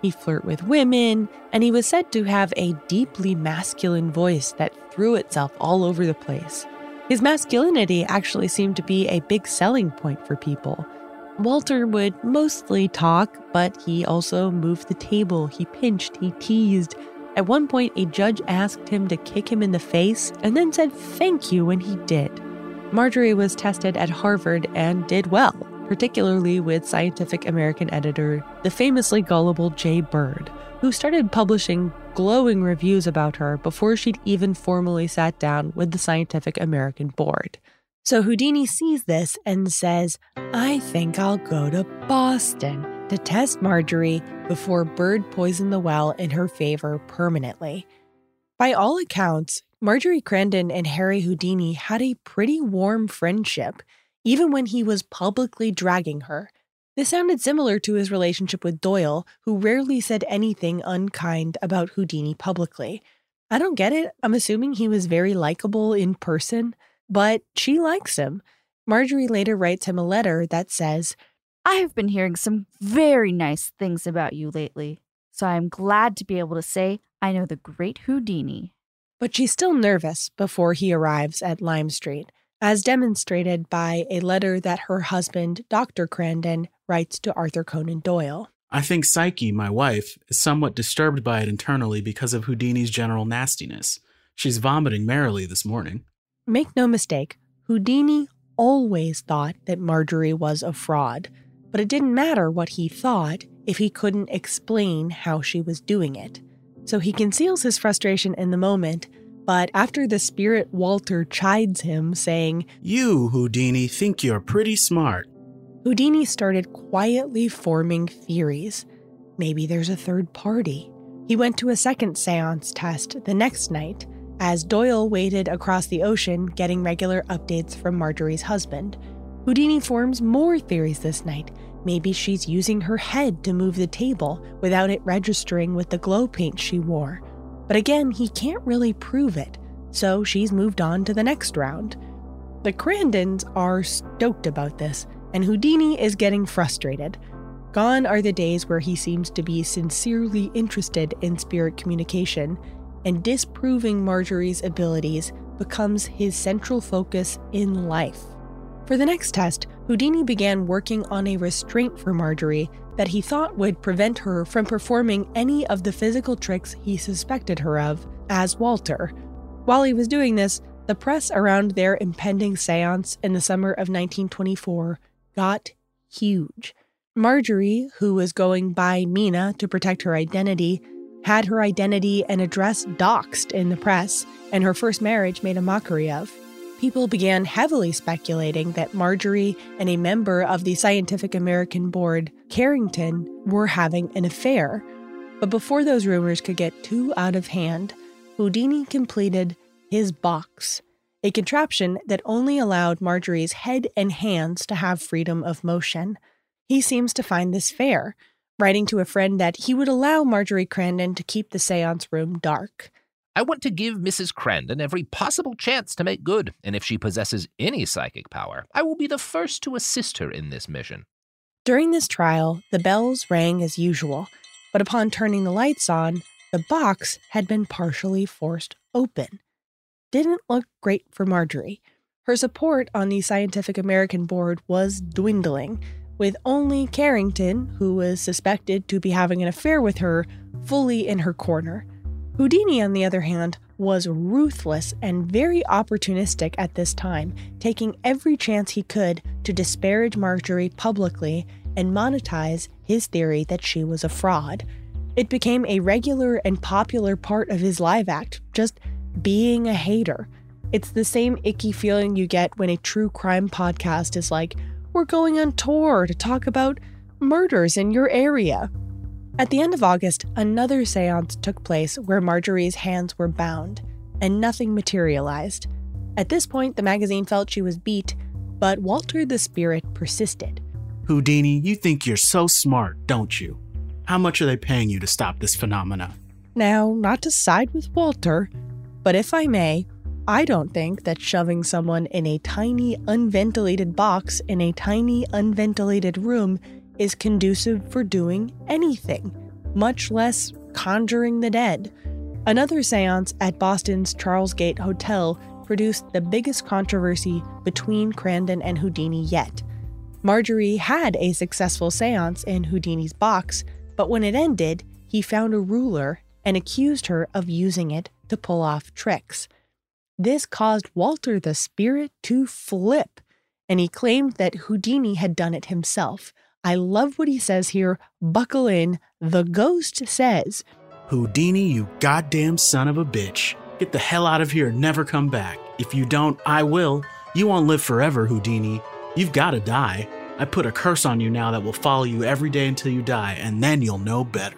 Speaker 5: he flirted with women, and he was said to have a deeply masculine voice that threw itself all over the place. His masculinity actually seemed to be a big selling point for people. Walter would mostly talk, but he also moved the table, he pinched, he teased. At one point, a judge asked him to kick him in the face and then said thank you when he did. Marjorie was tested at Harvard and did well, particularly with Scientific American editor, the famously gullible Jay Bird, who started publishing glowing reviews about her before she'd even formally sat down with the Scientific American board. So Houdini sees this and says, I think I'll go to Boston to test Marjorie before Bird poisoned the well in her favor permanently. By all accounts, Marjorie Crandon and Harry Houdini had a pretty warm friendship, even when he was publicly dragging her. This sounded similar to his relationship with Doyle, who rarely said anything unkind about Houdini publicly. I don't get it. I'm assuming he was very likable in person, but she likes him. Marjorie later writes him a letter that says,
Speaker 10: I have been hearing some very nice things about you lately, so I am glad to be able to say I know the great Houdini.
Speaker 5: But she's still nervous before he arrives at Lime Street, as demonstrated by a letter that her husband, Doctor Crandon, writes to Arthur Conan Doyle.
Speaker 15: I think Psyche, my wife, is somewhat disturbed by it internally because of Houdini's general nastiness. She's vomiting merrily this morning.
Speaker 5: Make no mistake, Houdini always thought that Marjorie was a fraud, but it didn't matter what he thought if he couldn't explain how she was doing it. So he conceals his frustration in the moment, but after the spirit Walter chides him, saying,
Speaker 15: You, Houdini, think you're pretty smart.
Speaker 5: Houdini started quietly forming theories. Maybe there's a third party. He went to a second seance test the next night, as Doyle waited across the ocean getting regular updates from Marjorie's husband. Houdini forms more theories this night. Maybe she's using her head to move the table without it registering with the glow paint she wore. But again, he can't really prove it, so she's moved on to the next round. The Crandons are stoked about this, and Houdini is getting frustrated. Gone are the days where he seems to be sincerely interested in spirit communication, and disproving Marjorie's abilities becomes his central focus in life. For the next test, Houdini began working on a restraint for Marjorie that he thought would prevent her from performing any of the physical tricks he suspected her of as Walter. While he was doing this, the press around their impending seance in the summer of nineteen twenty-four got huge. Marjorie, who was going by Mina to protect her identity, had her identity and address doxed in the press, and her first marriage made a mockery of. People began heavily speculating that Marjorie and a member of the Scientific American board, Carrington, were having an affair. But before those rumors could get too out of hand, Houdini completed his box, a contraption that only allowed Marjorie's head and hands to have freedom of motion. He seems to find this fair, writing to a friend that he would allow Marjorie Crandon to keep the seance room dark.
Speaker 16: I want to give Missus Crandon every possible chance to make good, and if she possesses any psychic power, I will be the first to assist her in this mission.
Speaker 5: During this trial, the bells rang as usual, but upon turning the lights on, the box had been partially forced open. Didn't look great for Marjorie. Her support on the Scientific American board was dwindling, with only Carrington, who was suspected to be having an affair with her, fully in her corner. Houdini, on the other hand, was ruthless and very opportunistic at this time, taking every chance he could to disparage Marjorie publicly and monetize his theory that she was a fraud. It became a regular and popular part of his live act, just being a hater. It's the same icky feeling you get when a true crime podcast is like, we're going on tour to talk about murders in your area. At the end of August, another seance took place where Marjorie's hands were bound, and nothing materialized. At this point, the magazine felt she was beat, but Walter the Spirit persisted.
Speaker 15: Houdini, you think you're so smart, don't you? How much are they paying you to stop this phenomena?
Speaker 5: Now, not to side with Walter, but if I may, I don't think that shoving someone in a tiny, unventilated box in a tiny, unventilated room is conducive for doing anything. much less conjuring the dead. Another seance at Boston's Charles Gate Hotel produced the biggest controversy between Crandon and Houdini yet. Marjorie had a successful seance in Houdini's box, but when it ended, he found a ruler and accused her of using it to pull off tricks. This caused Walter the Spirit to flip, and he claimed that Houdini had done it himself. I love what he says here. Buckle in. The ghost says,
Speaker 15: "Houdini, you goddamn son of a bitch. Get the hell out of here and never come back. If you don't, I will. You won't live forever, Houdini. You've got to die. I put a curse on you now that will follow you every day until you die, and then you'll know better."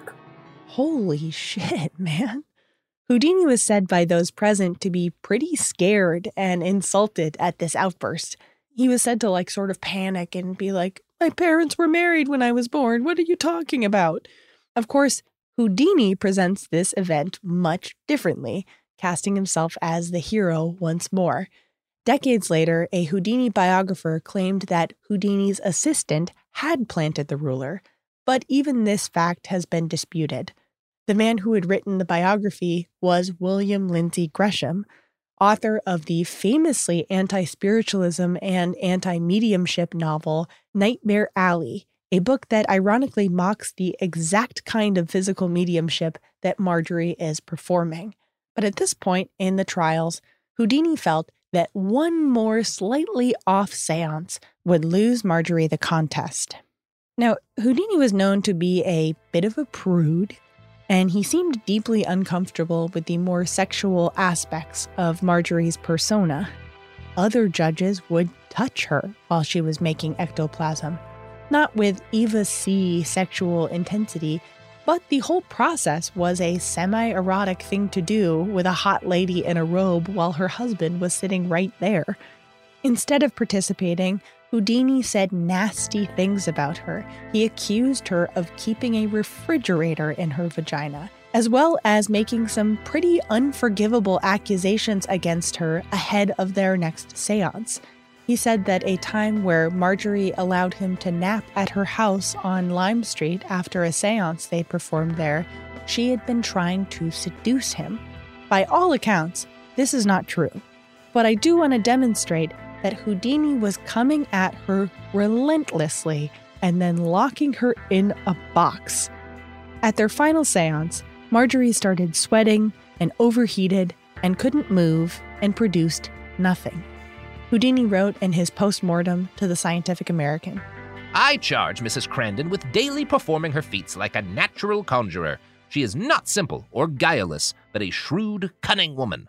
Speaker 5: Holy shit, man. Houdini was said by those present to be pretty scared and insulted at this outburst. He was said to like sort of panic and be like, "My parents were married when I was born. What are you talking about?" Of course, Houdini presents this event much differently, casting himself as the hero once more. Decades later, a Houdini biographer claimed that Houdini's assistant had planted the ruler, but even this fact has been disputed. The man who had written the biography was William Lindsay Gresham, author of the famously anti-spiritualism and anti-mediumship novel Nightmare Alley, a book that ironically mocks the exact kind of physical mediumship that Marjorie is performing. But at this point in the trials, Houdini felt that one more slightly off seance would lose Marjorie the contest. Now, Houdini was known to be a bit of a prude, and he seemed deeply uncomfortable with the more sexual aspects of Marjorie's persona. Other judges would touch her while she was making ectoplasm, not with Eva C. sexual intensity, but the whole process was a semi-erotic thing to do with a hot lady in a robe while her husband was sitting right there. Instead of participating, Houdini said nasty things about her. He accused her of keeping a refrigerator in her vagina, as well as making some pretty unforgivable accusations against her ahead of their next seance. He said that a time where Marjorie allowed him to nap at her house on Lime Street after a seance they performed there, she had been trying to seduce him. By all accounts, this is not true. But I do want to demonstrate that Houdini was coming at her relentlessly and then locking her in a box. At their final seance, Marjorie started sweating and overheated and couldn't move and produced nothing. Houdini wrote in his post-mortem to the Scientific American,
Speaker 16: "I charge Missus Crandon with daily performing her feats like a natural conjurer. She is not simple or guileless, but a shrewd, cunning woman."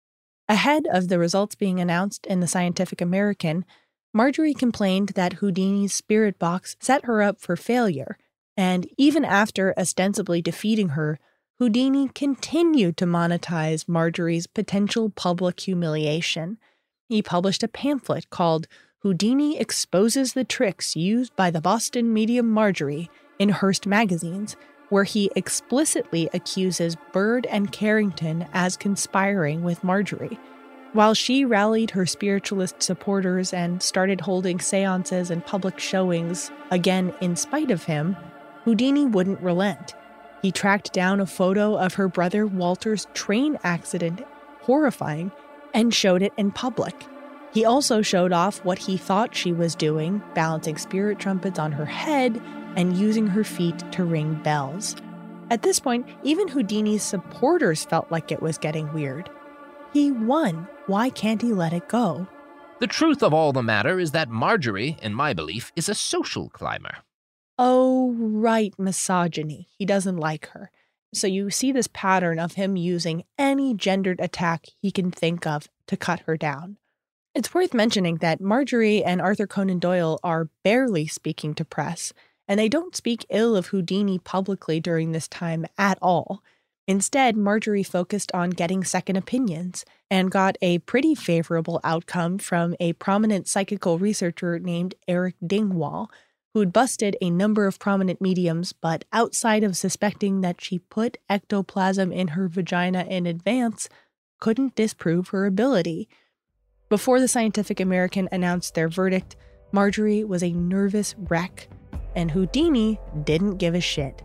Speaker 5: Ahead of the results being announced in the Scientific American, Marjorie complained that Houdini's spirit box set her up for failure, and even after ostensibly defeating her, Houdini continued to monetize Marjorie's potential public humiliation. He published a pamphlet called Houdini Exposes the Tricks Used by the Boston Medium Marjorie in Hearst magazines, where he explicitly accuses Bird and Carrington as conspiring with Marjorie. While she rallied her spiritualist supporters and started holding seances and public showings, again in spite of him, Houdini wouldn't relent. He tracked down a photo of her brother Walter's train accident, horrifying, and showed it in public. He also showed off what he thought she was doing, balancing spirit trumpets on her head and using her feet to ring bells. At this point, even Houdini's supporters felt like it was getting weird. He won. Why can't he let it go?
Speaker 16: The truth of all the matter is that Marjorie, in my belief, is a social climber.
Speaker 5: Oh, right, misogyny. He doesn't like her. So you see this pattern of him using any gendered attack he can think of to cut her down. It's worth mentioning that Marjorie and Arthur Conan Doyle are barely speaking to press, and they don't speak ill of Houdini publicly during this time at all. Instead, Marjorie focused on getting second opinions and got a pretty favorable outcome from a prominent psychical researcher named Eric Dingwall, who'd busted a number of prominent mediums, but outside of suspecting that she put ectoplasm in her vagina in advance, couldn't disprove her ability. Before the Scientific American announced their verdict, Marjorie was a nervous wreck, and Houdini didn't give a shit.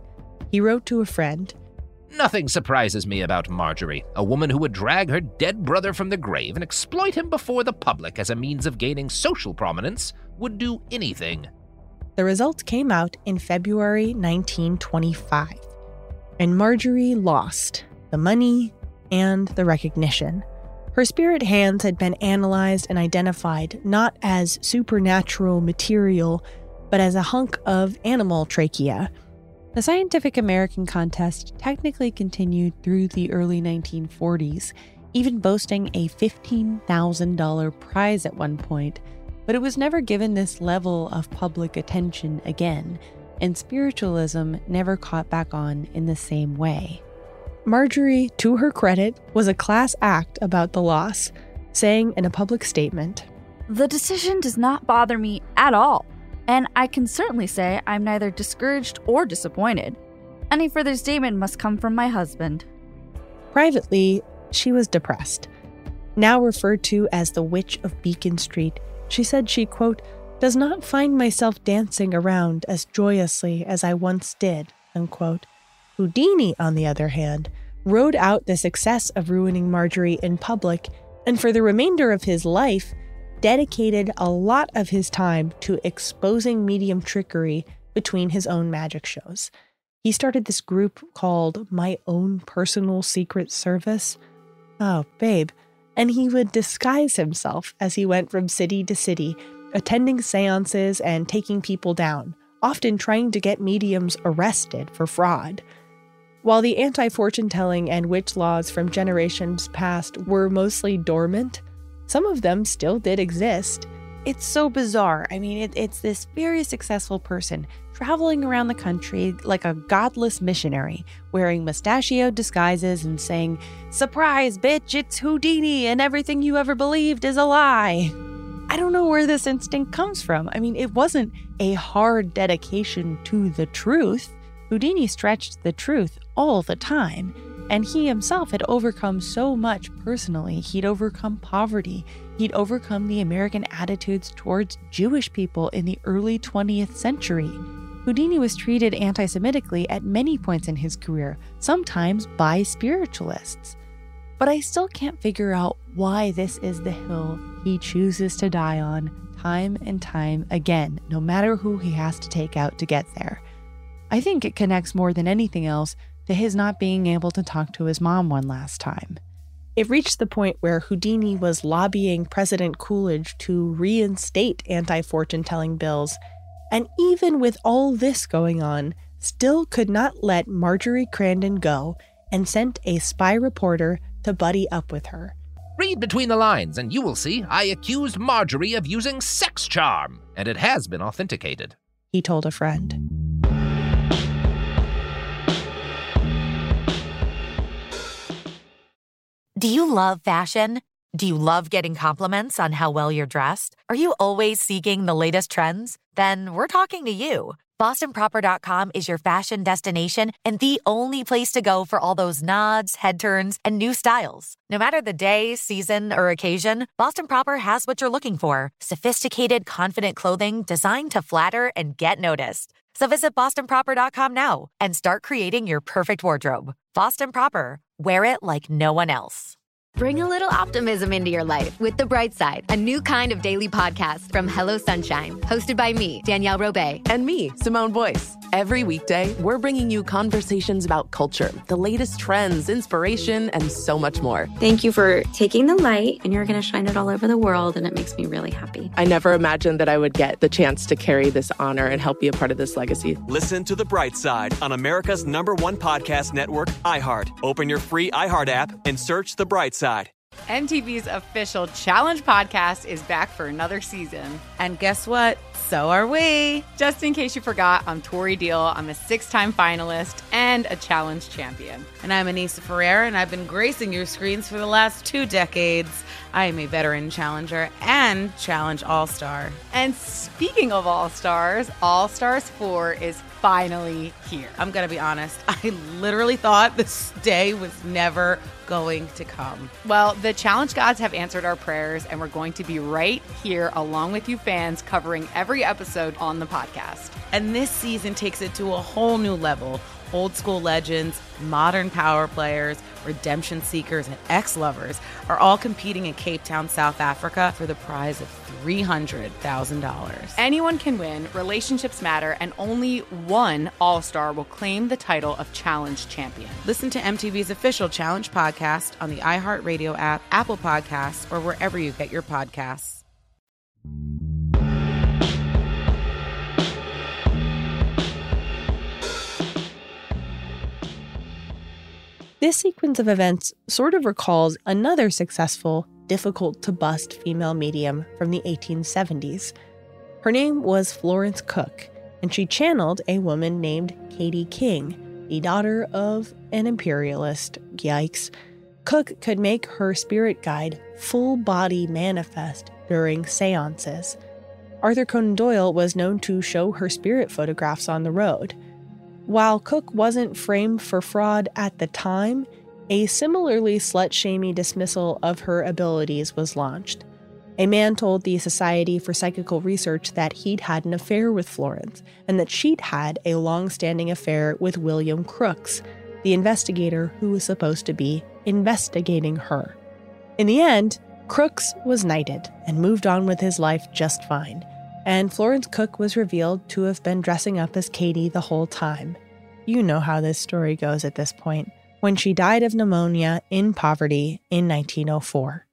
Speaker 5: He wrote to a friend,
Speaker 16: "Nothing surprises me about Marjorie, a woman who would drag her dead brother from the grave and exploit him before the public as a means of gaining social prominence, would do anything."
Speaker 5: The results came out in February nineteen twenty-five, and Marjorie lost the money and the recognition. Her spirit hands had been analyzed and identified not as supernatural material, but as a hunk of animal trachea. The Scientific American contest technically continued through the early nineteen forties, even boasting a fifteen thousand dollars prize at one point, but it was never given this level of public attention again, and spiritualism never caught back on in the same way. Marjorie, to her credit, was a class act about the loss, saying in a public statement,
Speaker 10: "The decision does not bother me at all, and I can certainly say I'm neither discouraged or disappointed. Any further statement must come from my husband."
Speaker 5: Privately, she was depressed. Now referred to as the Witch of Beacon Street, she said she, quote, "does not find myself dancing around as joyously as I once did," unquote. Houdini, on the other hand, rode out the success of ruining Marjorie in public, and for the remainder of his life, dedicated a lot of his time to exposing medium trickery between his own magic shows. He started this group called My Own Personal Secret Service. Oh, babe. And he would disguise himself as he went from city to city, attending seances and taking people down, often trying to get mediums arrested for fraud. While the anti-fortune telling and witch laws from generations past were mostly dormant, some of them still did exist. It's so bizarre. I mean, it, it's this very successful person traveling around the country like a godless missionary, wearing mustachioed disguises and saying, "Surprise, bitch, it's Houdini and everything you ever believed is a lie." I don't know where this instinct comes from. I mean, it wasn't a hard dedication to the truth. Houdini stretched the truth all the time, and he himself had overcome so much personally. He'd overcome poverty. He'd overcome the American attitudes towards Jewish people in the early twentieth century. Houdini was treated anti-Semitically at many points in his career, sometimes by spiritualists. But I still can't figure out why this is the hill he chooses to die on time and time again, no matter who he has to take out to get there. I think it connects more than anything else to his not being able to talk to his mom one last time. It reached the point where Houdini was lobbying President Coolidge to reinstate anti-fortune-telling bills, and even with all this going on, still could not let Marjorie Crandon go and sent a spy reporter to buddy up with her.
Speaker 16: "Read between the lines and you will see I accused Marjorie of using sex charm, and it has been authenticated,"
Speaker 5: he told a friend.
Speaker 1: Do you love fashion? Do you love getting compliments on how well you're dressed? Are you always seeking the latest trends? Then we're talking to you. Boston Proper dot com is your fashion destination and the only place to go for all those nods, head turns, and new styles. No matter the day, season, or occasion, Boston Proper has what you're looking for. Sophisticated, confident clothing designed to flatter and get noticed. So visit Boston Proper dot com now and start creating your perfect wardrobe. Boston Proper. Wear it like no one else.
Speaker 17: Bring a little optimism into your life with The Bright Side, a new kind of daily podcast from Hello Sunshine, hosted by me, Danielle Robay.
Speaker 18: And me, Simone Boyce. Every weekday, we're bringing you conversations about culture, the latest trends, inspiration, and so much more.
Speaker 19: Thank you for taking the light, and you're going to shine it all over the world, and it makes me really happy.
Speaker 18: I never imagined that I would get the chance to carry this honor and help be a part of this legacy.
Speaker 20: Listen to The Bright Side on America's number one podcast network, iHeart. Open your free iHeart app and search The Bright Side.
Speaker 3: M T V's official Challenge podcast is back for another season. And guess what? So are we. Just in case you forgot, I'm Tori Deal. I'm a six-time finalist and a challenge champion.
Speaker 4: And I'm Anissa Ferrer, and I've been gracing your screens for the last two decades. I am a veteran challenger and challenge all-star.
Speaker 3: And speaking of all-stars, All-Stars four is finally here.
Speaker 4: I'm going to be honest. I literally thought this day was never going to come.
Speaker 3: Well, the challenge gods have answered our prayers, and we're going to be right here along with you fans covering every episode on the podcast.
Speaker 4: And this season takes it to a whole new level. Old school legends, modern power players, redemption seekers, and ex-lovers are all competing in Cape Town, South Africa for the prize of three hundred thousand dollars.
Speaker 3: Anyone can win, relationships matter, and only one All-Star will claim the title of Challenge Champion.
Speaker 4: Listen to M T V's official Challenge podcast on the iHeartRadio app, Apple Podcasts, or wherever you get your podcasts.
Speaker 5: This sequence of events sort of recalls another successful, difficult-to-bust female medium from the eighteen seventies. Her name was Florence Cook, and she channeled a woman named Katie King, the daughter of an imperialist. Yikes. Cook could make her spirit guide full-body manifest during seances. Arthur Conan Doyle was known to show her spirit photographs on the road. While Cook wasn't framed for fraud at the time, a similarly slut-shamey dismissal of her abilities was launched. A man told the Society for Psychical Research that he'd had an affair with Florence, and that she'd had a long-standing affair with William Crooks, the investigator who was supposed to be investigating her. In the end, Crooks was knighted and moved on with his life just fine, and Florence Cook was revealed to have been dressing up as Katie the whole time. You know how this story goes at this point, when she died of pneumonia in poverty in nineteen oh four.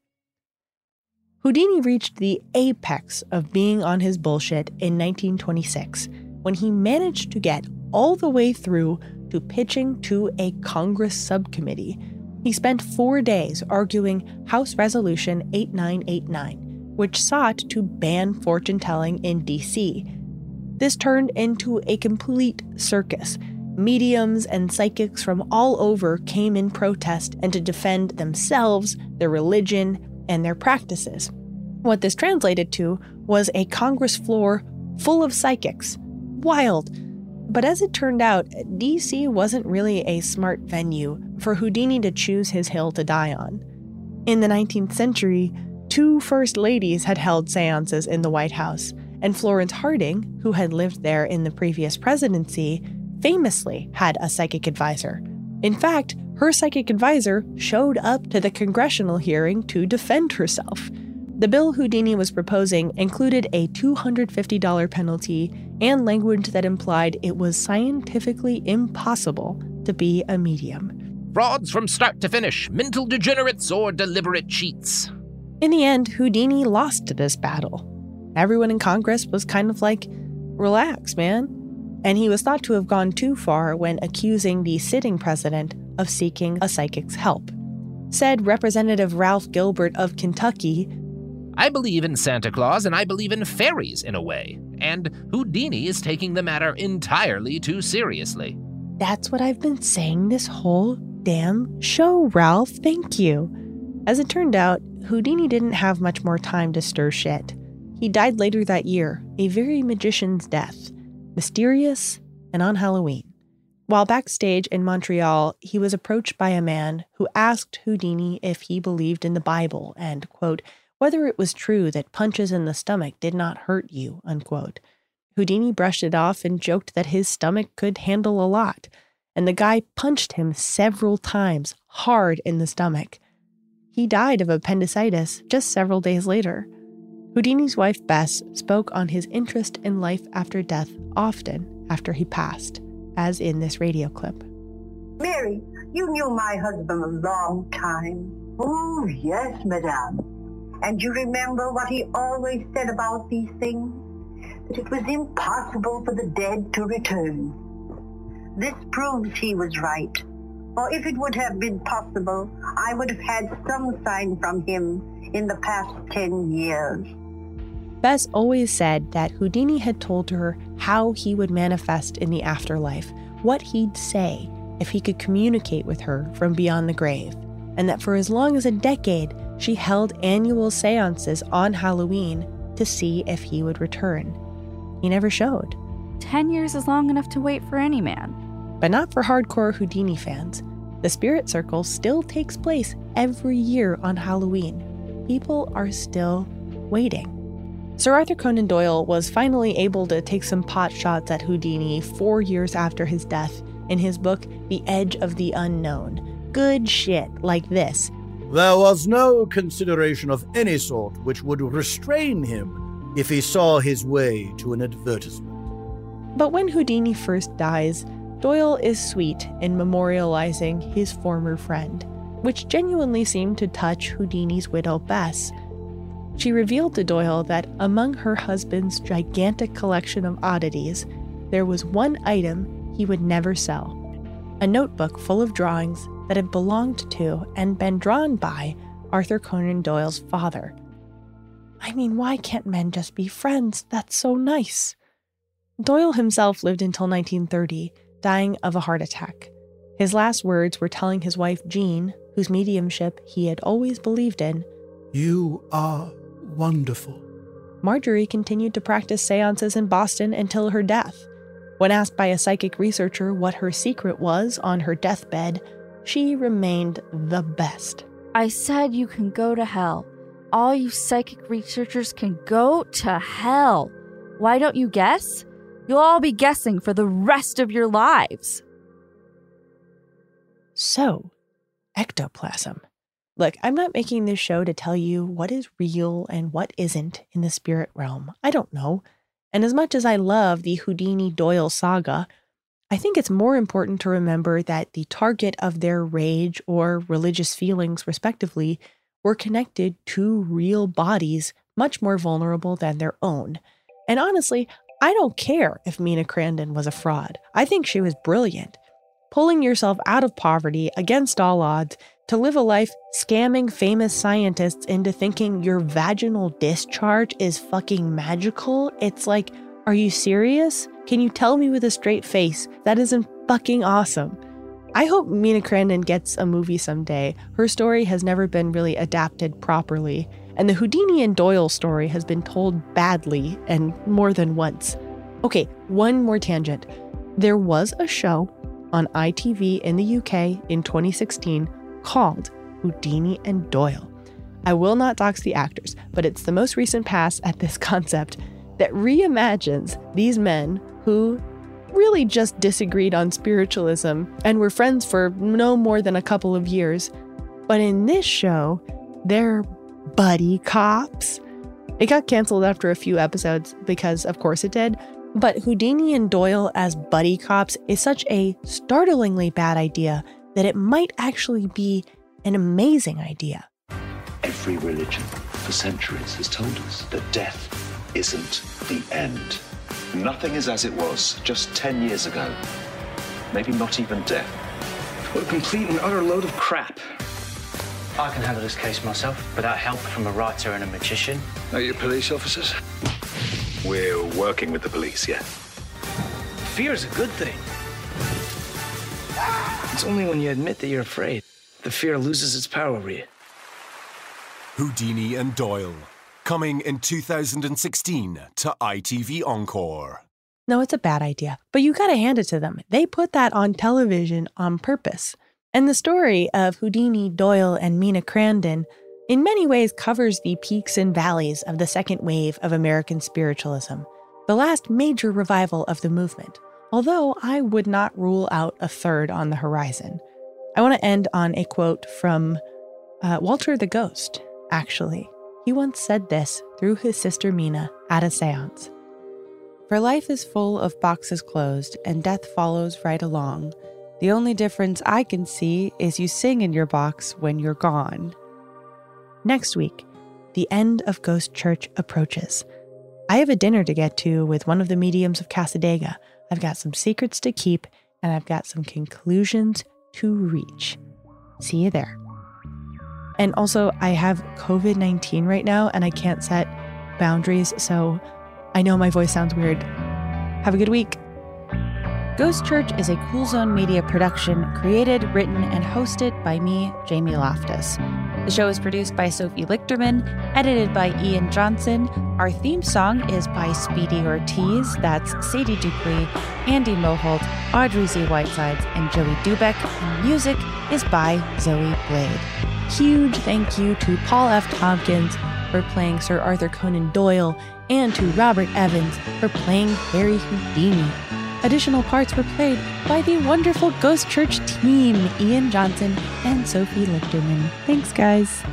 Speaker 5: Houdini reached the apex of being on his bullshit in nineteen twenty-six, when he managed to get all the way through to pitching to a Congress subcommittee. He spent four days arguing House Resolution eighty-nine eighty-nine, which sought to ban fortune-telling in D C. This turned into a complete circus. Mediums and psychics from all over came in protest and to defend themselves, their religion, and their practices. What this translated to was a Congress floor full of psychics. Wild. But as it turned out, D C wasn't really a smart venue for Houdini to choose his hill to die on. In the nineteenth century, two first ladies had held seances in the White House, and Florence Harding, who had lived there in the previous presidency, famously had a psychic advisor. In fact, her psychic advisor showed up to the congressional hearing to defend herself. The bill Houdini was proposing included a two hundred fifty dollars penalty and language that implied it was scientifically impossible to be a medium.
Speaker 16: Frauds from start to finish, mental degenerates or deliberate cheats.
Speaker 5: In the end, Houdini lost this battle. Everyone in Congress was kind of like, relax, man. And he was thought to have gone too far when accusing the sitting president of seeking a psychic's help. Said Representative Ralph Gilbert of Kentucky,
Speaker 16: I believe in Santa Claus and I believe in fairies in a way, and Houdini is taking the matter entirely too seriously.
Speaker 5: That's what I've been saying this whole damn show, Ralph. Thank you. As it turned out, Houdini didn't have much more time to stir shit. He died later that year, a very magician's death. Mysterious and on Halloween. While backstage in Montreal, he was approached by a man who asked Houdini if he believed in the Bible and, quote, whether it was true that punches in the stomach did not hurt you, unquote. Houdini brushed it off and joked that his stomach could handle a lot, and the guy punched him several times, hard in the stomach. He died of appendicitis just several days later. Houdini's wife, Bess, spoke on his interest in life after death often after he passed, as in this radio clip.
Speaker 6: Mary, you knew my husband a long time. Oh, yes, madame. And you remember what he always said about these things? That it was impossible for the dead to return. This proves he was right. For if it would have been possible, I would have had some sign from him in the past ten years.
Speaker 5: Bess always said that Houdini had told her how he would manifest in the afterlife, what he'd say if he could communicate with her from beyond the grave, and that for as long as a decade, she held annual seances on Halloween to see if he would return. He never showed.
Speaker 10: Ten years is long enough to wait for any man.
Speaker 5: But not for hardcore Houdini fans. The Spirit Circle still takes place every year on Halloween. People are still waiting. Sir Arthur Conan Doyle was finally able to take some pot shots at Houdini four years after his death in his book, The Edge of the Unknown. Good shit like this.
Speaker 11: There was no consideration of any sort which would restrain him if he saw his way to an advertisement.
Speaker 5: But when Houdini first dies, Doyle is sweet in memorializing his former friend, which genuinely seemed to touch Houdini's widow Bess. She revealed to Doyle that among her husband's gigantic collection of oddities, there was one item he would never sell, a notebook full of drawings that had belonged to and been drawn by Arthur Conan Doyle's father. I mean, why can't men just be friends? That's so nice. Doyle himself lived until nineteen thirty, dying of a heart attack. His last words were telling his wife Jean, whose mediumship he had always believed in,
Speaker 11: "You are wonderful."
Speaker 5: Marjorie continued to practice seances in Boston until her death. When asked by a psychic researcher what her secret was on her deathbed, she remained the best.
Speaker 10: I said you can go to hell. All you psychic researchers can go to hell. Why don't you guess? You'll all be guessing for the rest of your lives.
Speaker 5: So, ectoplasm. Look, I'm not making this show to tell you what is real and what isn't in the spirit realm. I don't know. And as much as I love the Houdini-Doyle saga, I think it's more important to remember that the target of their rage or religious feelings, respectively, were connected to real bodies much more vulnerable than their own. And honestly, I don't care if Mina Crandon was a fraud. I think she was brilliant. Pulling yourself out of poverty against all odds to live a life scamming famous scientists into thinking your vaginal discharge is fucking magical. It's like, are you serious? Can you tell me with a straight face that isn't fucking awesome? I hope Mina Crandon gets a movie someday. Her story has never been really adapted properly, and the Houdini and Doyle story has been told badly and more than once. Okay, one more tangent. There was a show on I T V in the U K in twenty sixteen called Houdini and Doyle. I will not dox the actors, but it's the most recent pass at this concept that reimagines these men who really just disagreed on spiritualism and were friends for no more than a couple of years. But in this show, they're buddy cops. It got canceled after a few episodes because, of course, it did. But Houdini and Doyle as buddy cops is such a startlingly bad idea that it might actually be an amazing idea.
Speaker 7: Every religion for centuries has told us that death isn't the end. Nothing is as it was just ten years ago. Maybe not even death.
Speaker 12: What a complete and utter load of crap. I can handle this case myself without help from a writer and a magician.
Speaker 7: Are you police officers? We're working with the police, yeah.
Speaker 12: Fear is a good thing. It's only when you admit that you're afraid the fear loses its power over you.
Speaker 8: Houdini and Doyle, coming in two thousand sixteen to I T V Encore.
Speaker 5: No, it's a bad idea, but you gotta hand it to them. They put that on television on purpose. And the story of Houdini, Doyle, and Mina Crandon in many ways covers the peaks and valleys of the second wave of American spiritualism, the last major revival of the movement, although I would not rule out a third on the horizon. I want to end on a quote from uh, Walter the Ghost, actually. He once said this through his sister Mina at a seance. "For life is full of boxes closed, and death follows right along. The only difference I can see is you sing in your box when you're gone." Next week, the end of Ghost Church approaches. I have a dinner to get to with one of the mediums of Cassadaga. I've got some secrets to keep, and I've got some conclusions to reach. See you there. And also, I have covid nineteen right now, and I can't set boundaries, so I know my voice sounds weird. Have a good week. Ghost Church is a Cool Zone Media production, created, written, and hosted by me, Jamie Loftus. The show is produced by Sophie Lichterman, edited by Ian Johnson. Our theme song is by Speedy Ortiz, that's Sadie Dupree, Andy Moholt, Audrey Z. Whitesides, and Joey Dubeck. And music is by Zoe Blade. Huge thank you to Paul F. Tompkins for playing Sir Arthur Conan Doyle, and to Robert Evans for playing Harry Houdini. Additional parts were played by the wonderful Ghost Church team, Ian Johnson and Sophie Lichterman. Thanks, guys.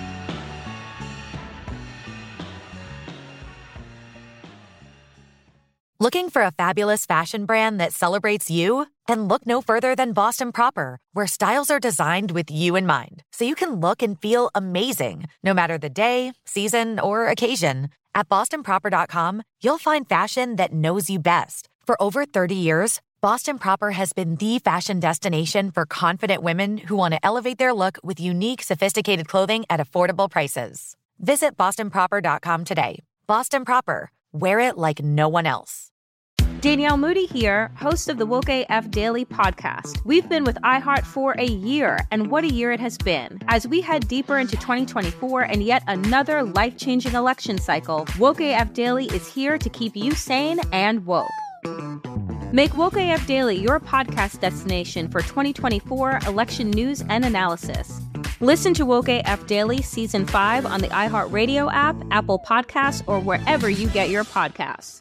Speaker 1: Looking for a fabulous fashion brand that celebrates you? Then look no further than Boston Proper, where styles are designed with you in mind, so you can look and feel amazing, no matter the day, season, or occasion. At boston proper dot com, you'll find fashion that knows you best. For over thirty years, Boston Proper has been the fashion destination for confident women who want to elevate their look with unique, sophisticated clothing at affordable prices. Visit boston proper dot com today. Boston Proper. Wear it like no one else.
Speaker 9: Danielle Moody here, host of the Woke A F Daily podcast. We've been with iHeart for a year, and what a year it has been. As we head deeper into twenty twenty-four and yet another life-changing election cycle, Woke A F Daily is here to keep you sane and woke. Make Woke A F Daily your podcast destination for twenty twenty-four election news and analysis. Listen to Woke A F Daily Season five on the iHeartRadio app, Apple Podcasts, or wherever you get your podcasts.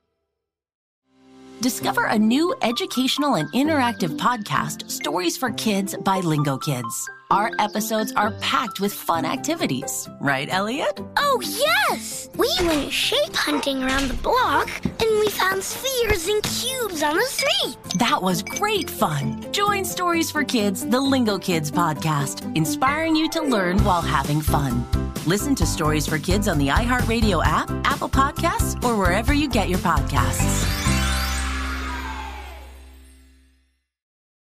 Speaker 13: Discover a new educational and interactive podcast, Stories for Kids by Lingo Kids. Our episodes are packed with fun activities. Right, Elliot?
Speaker 22: Oh, yes! We went shape hunting around the block, and we found spheres and cubes on the street.
Speaker 13: That was great fun. Join Stories for Kids, the Lingo Kids podcast, inspiring you to learn while having fun. Listen to Stories for Kids on the iHeartRadio app, Apple Podcasts, or wherever you get your podcasts.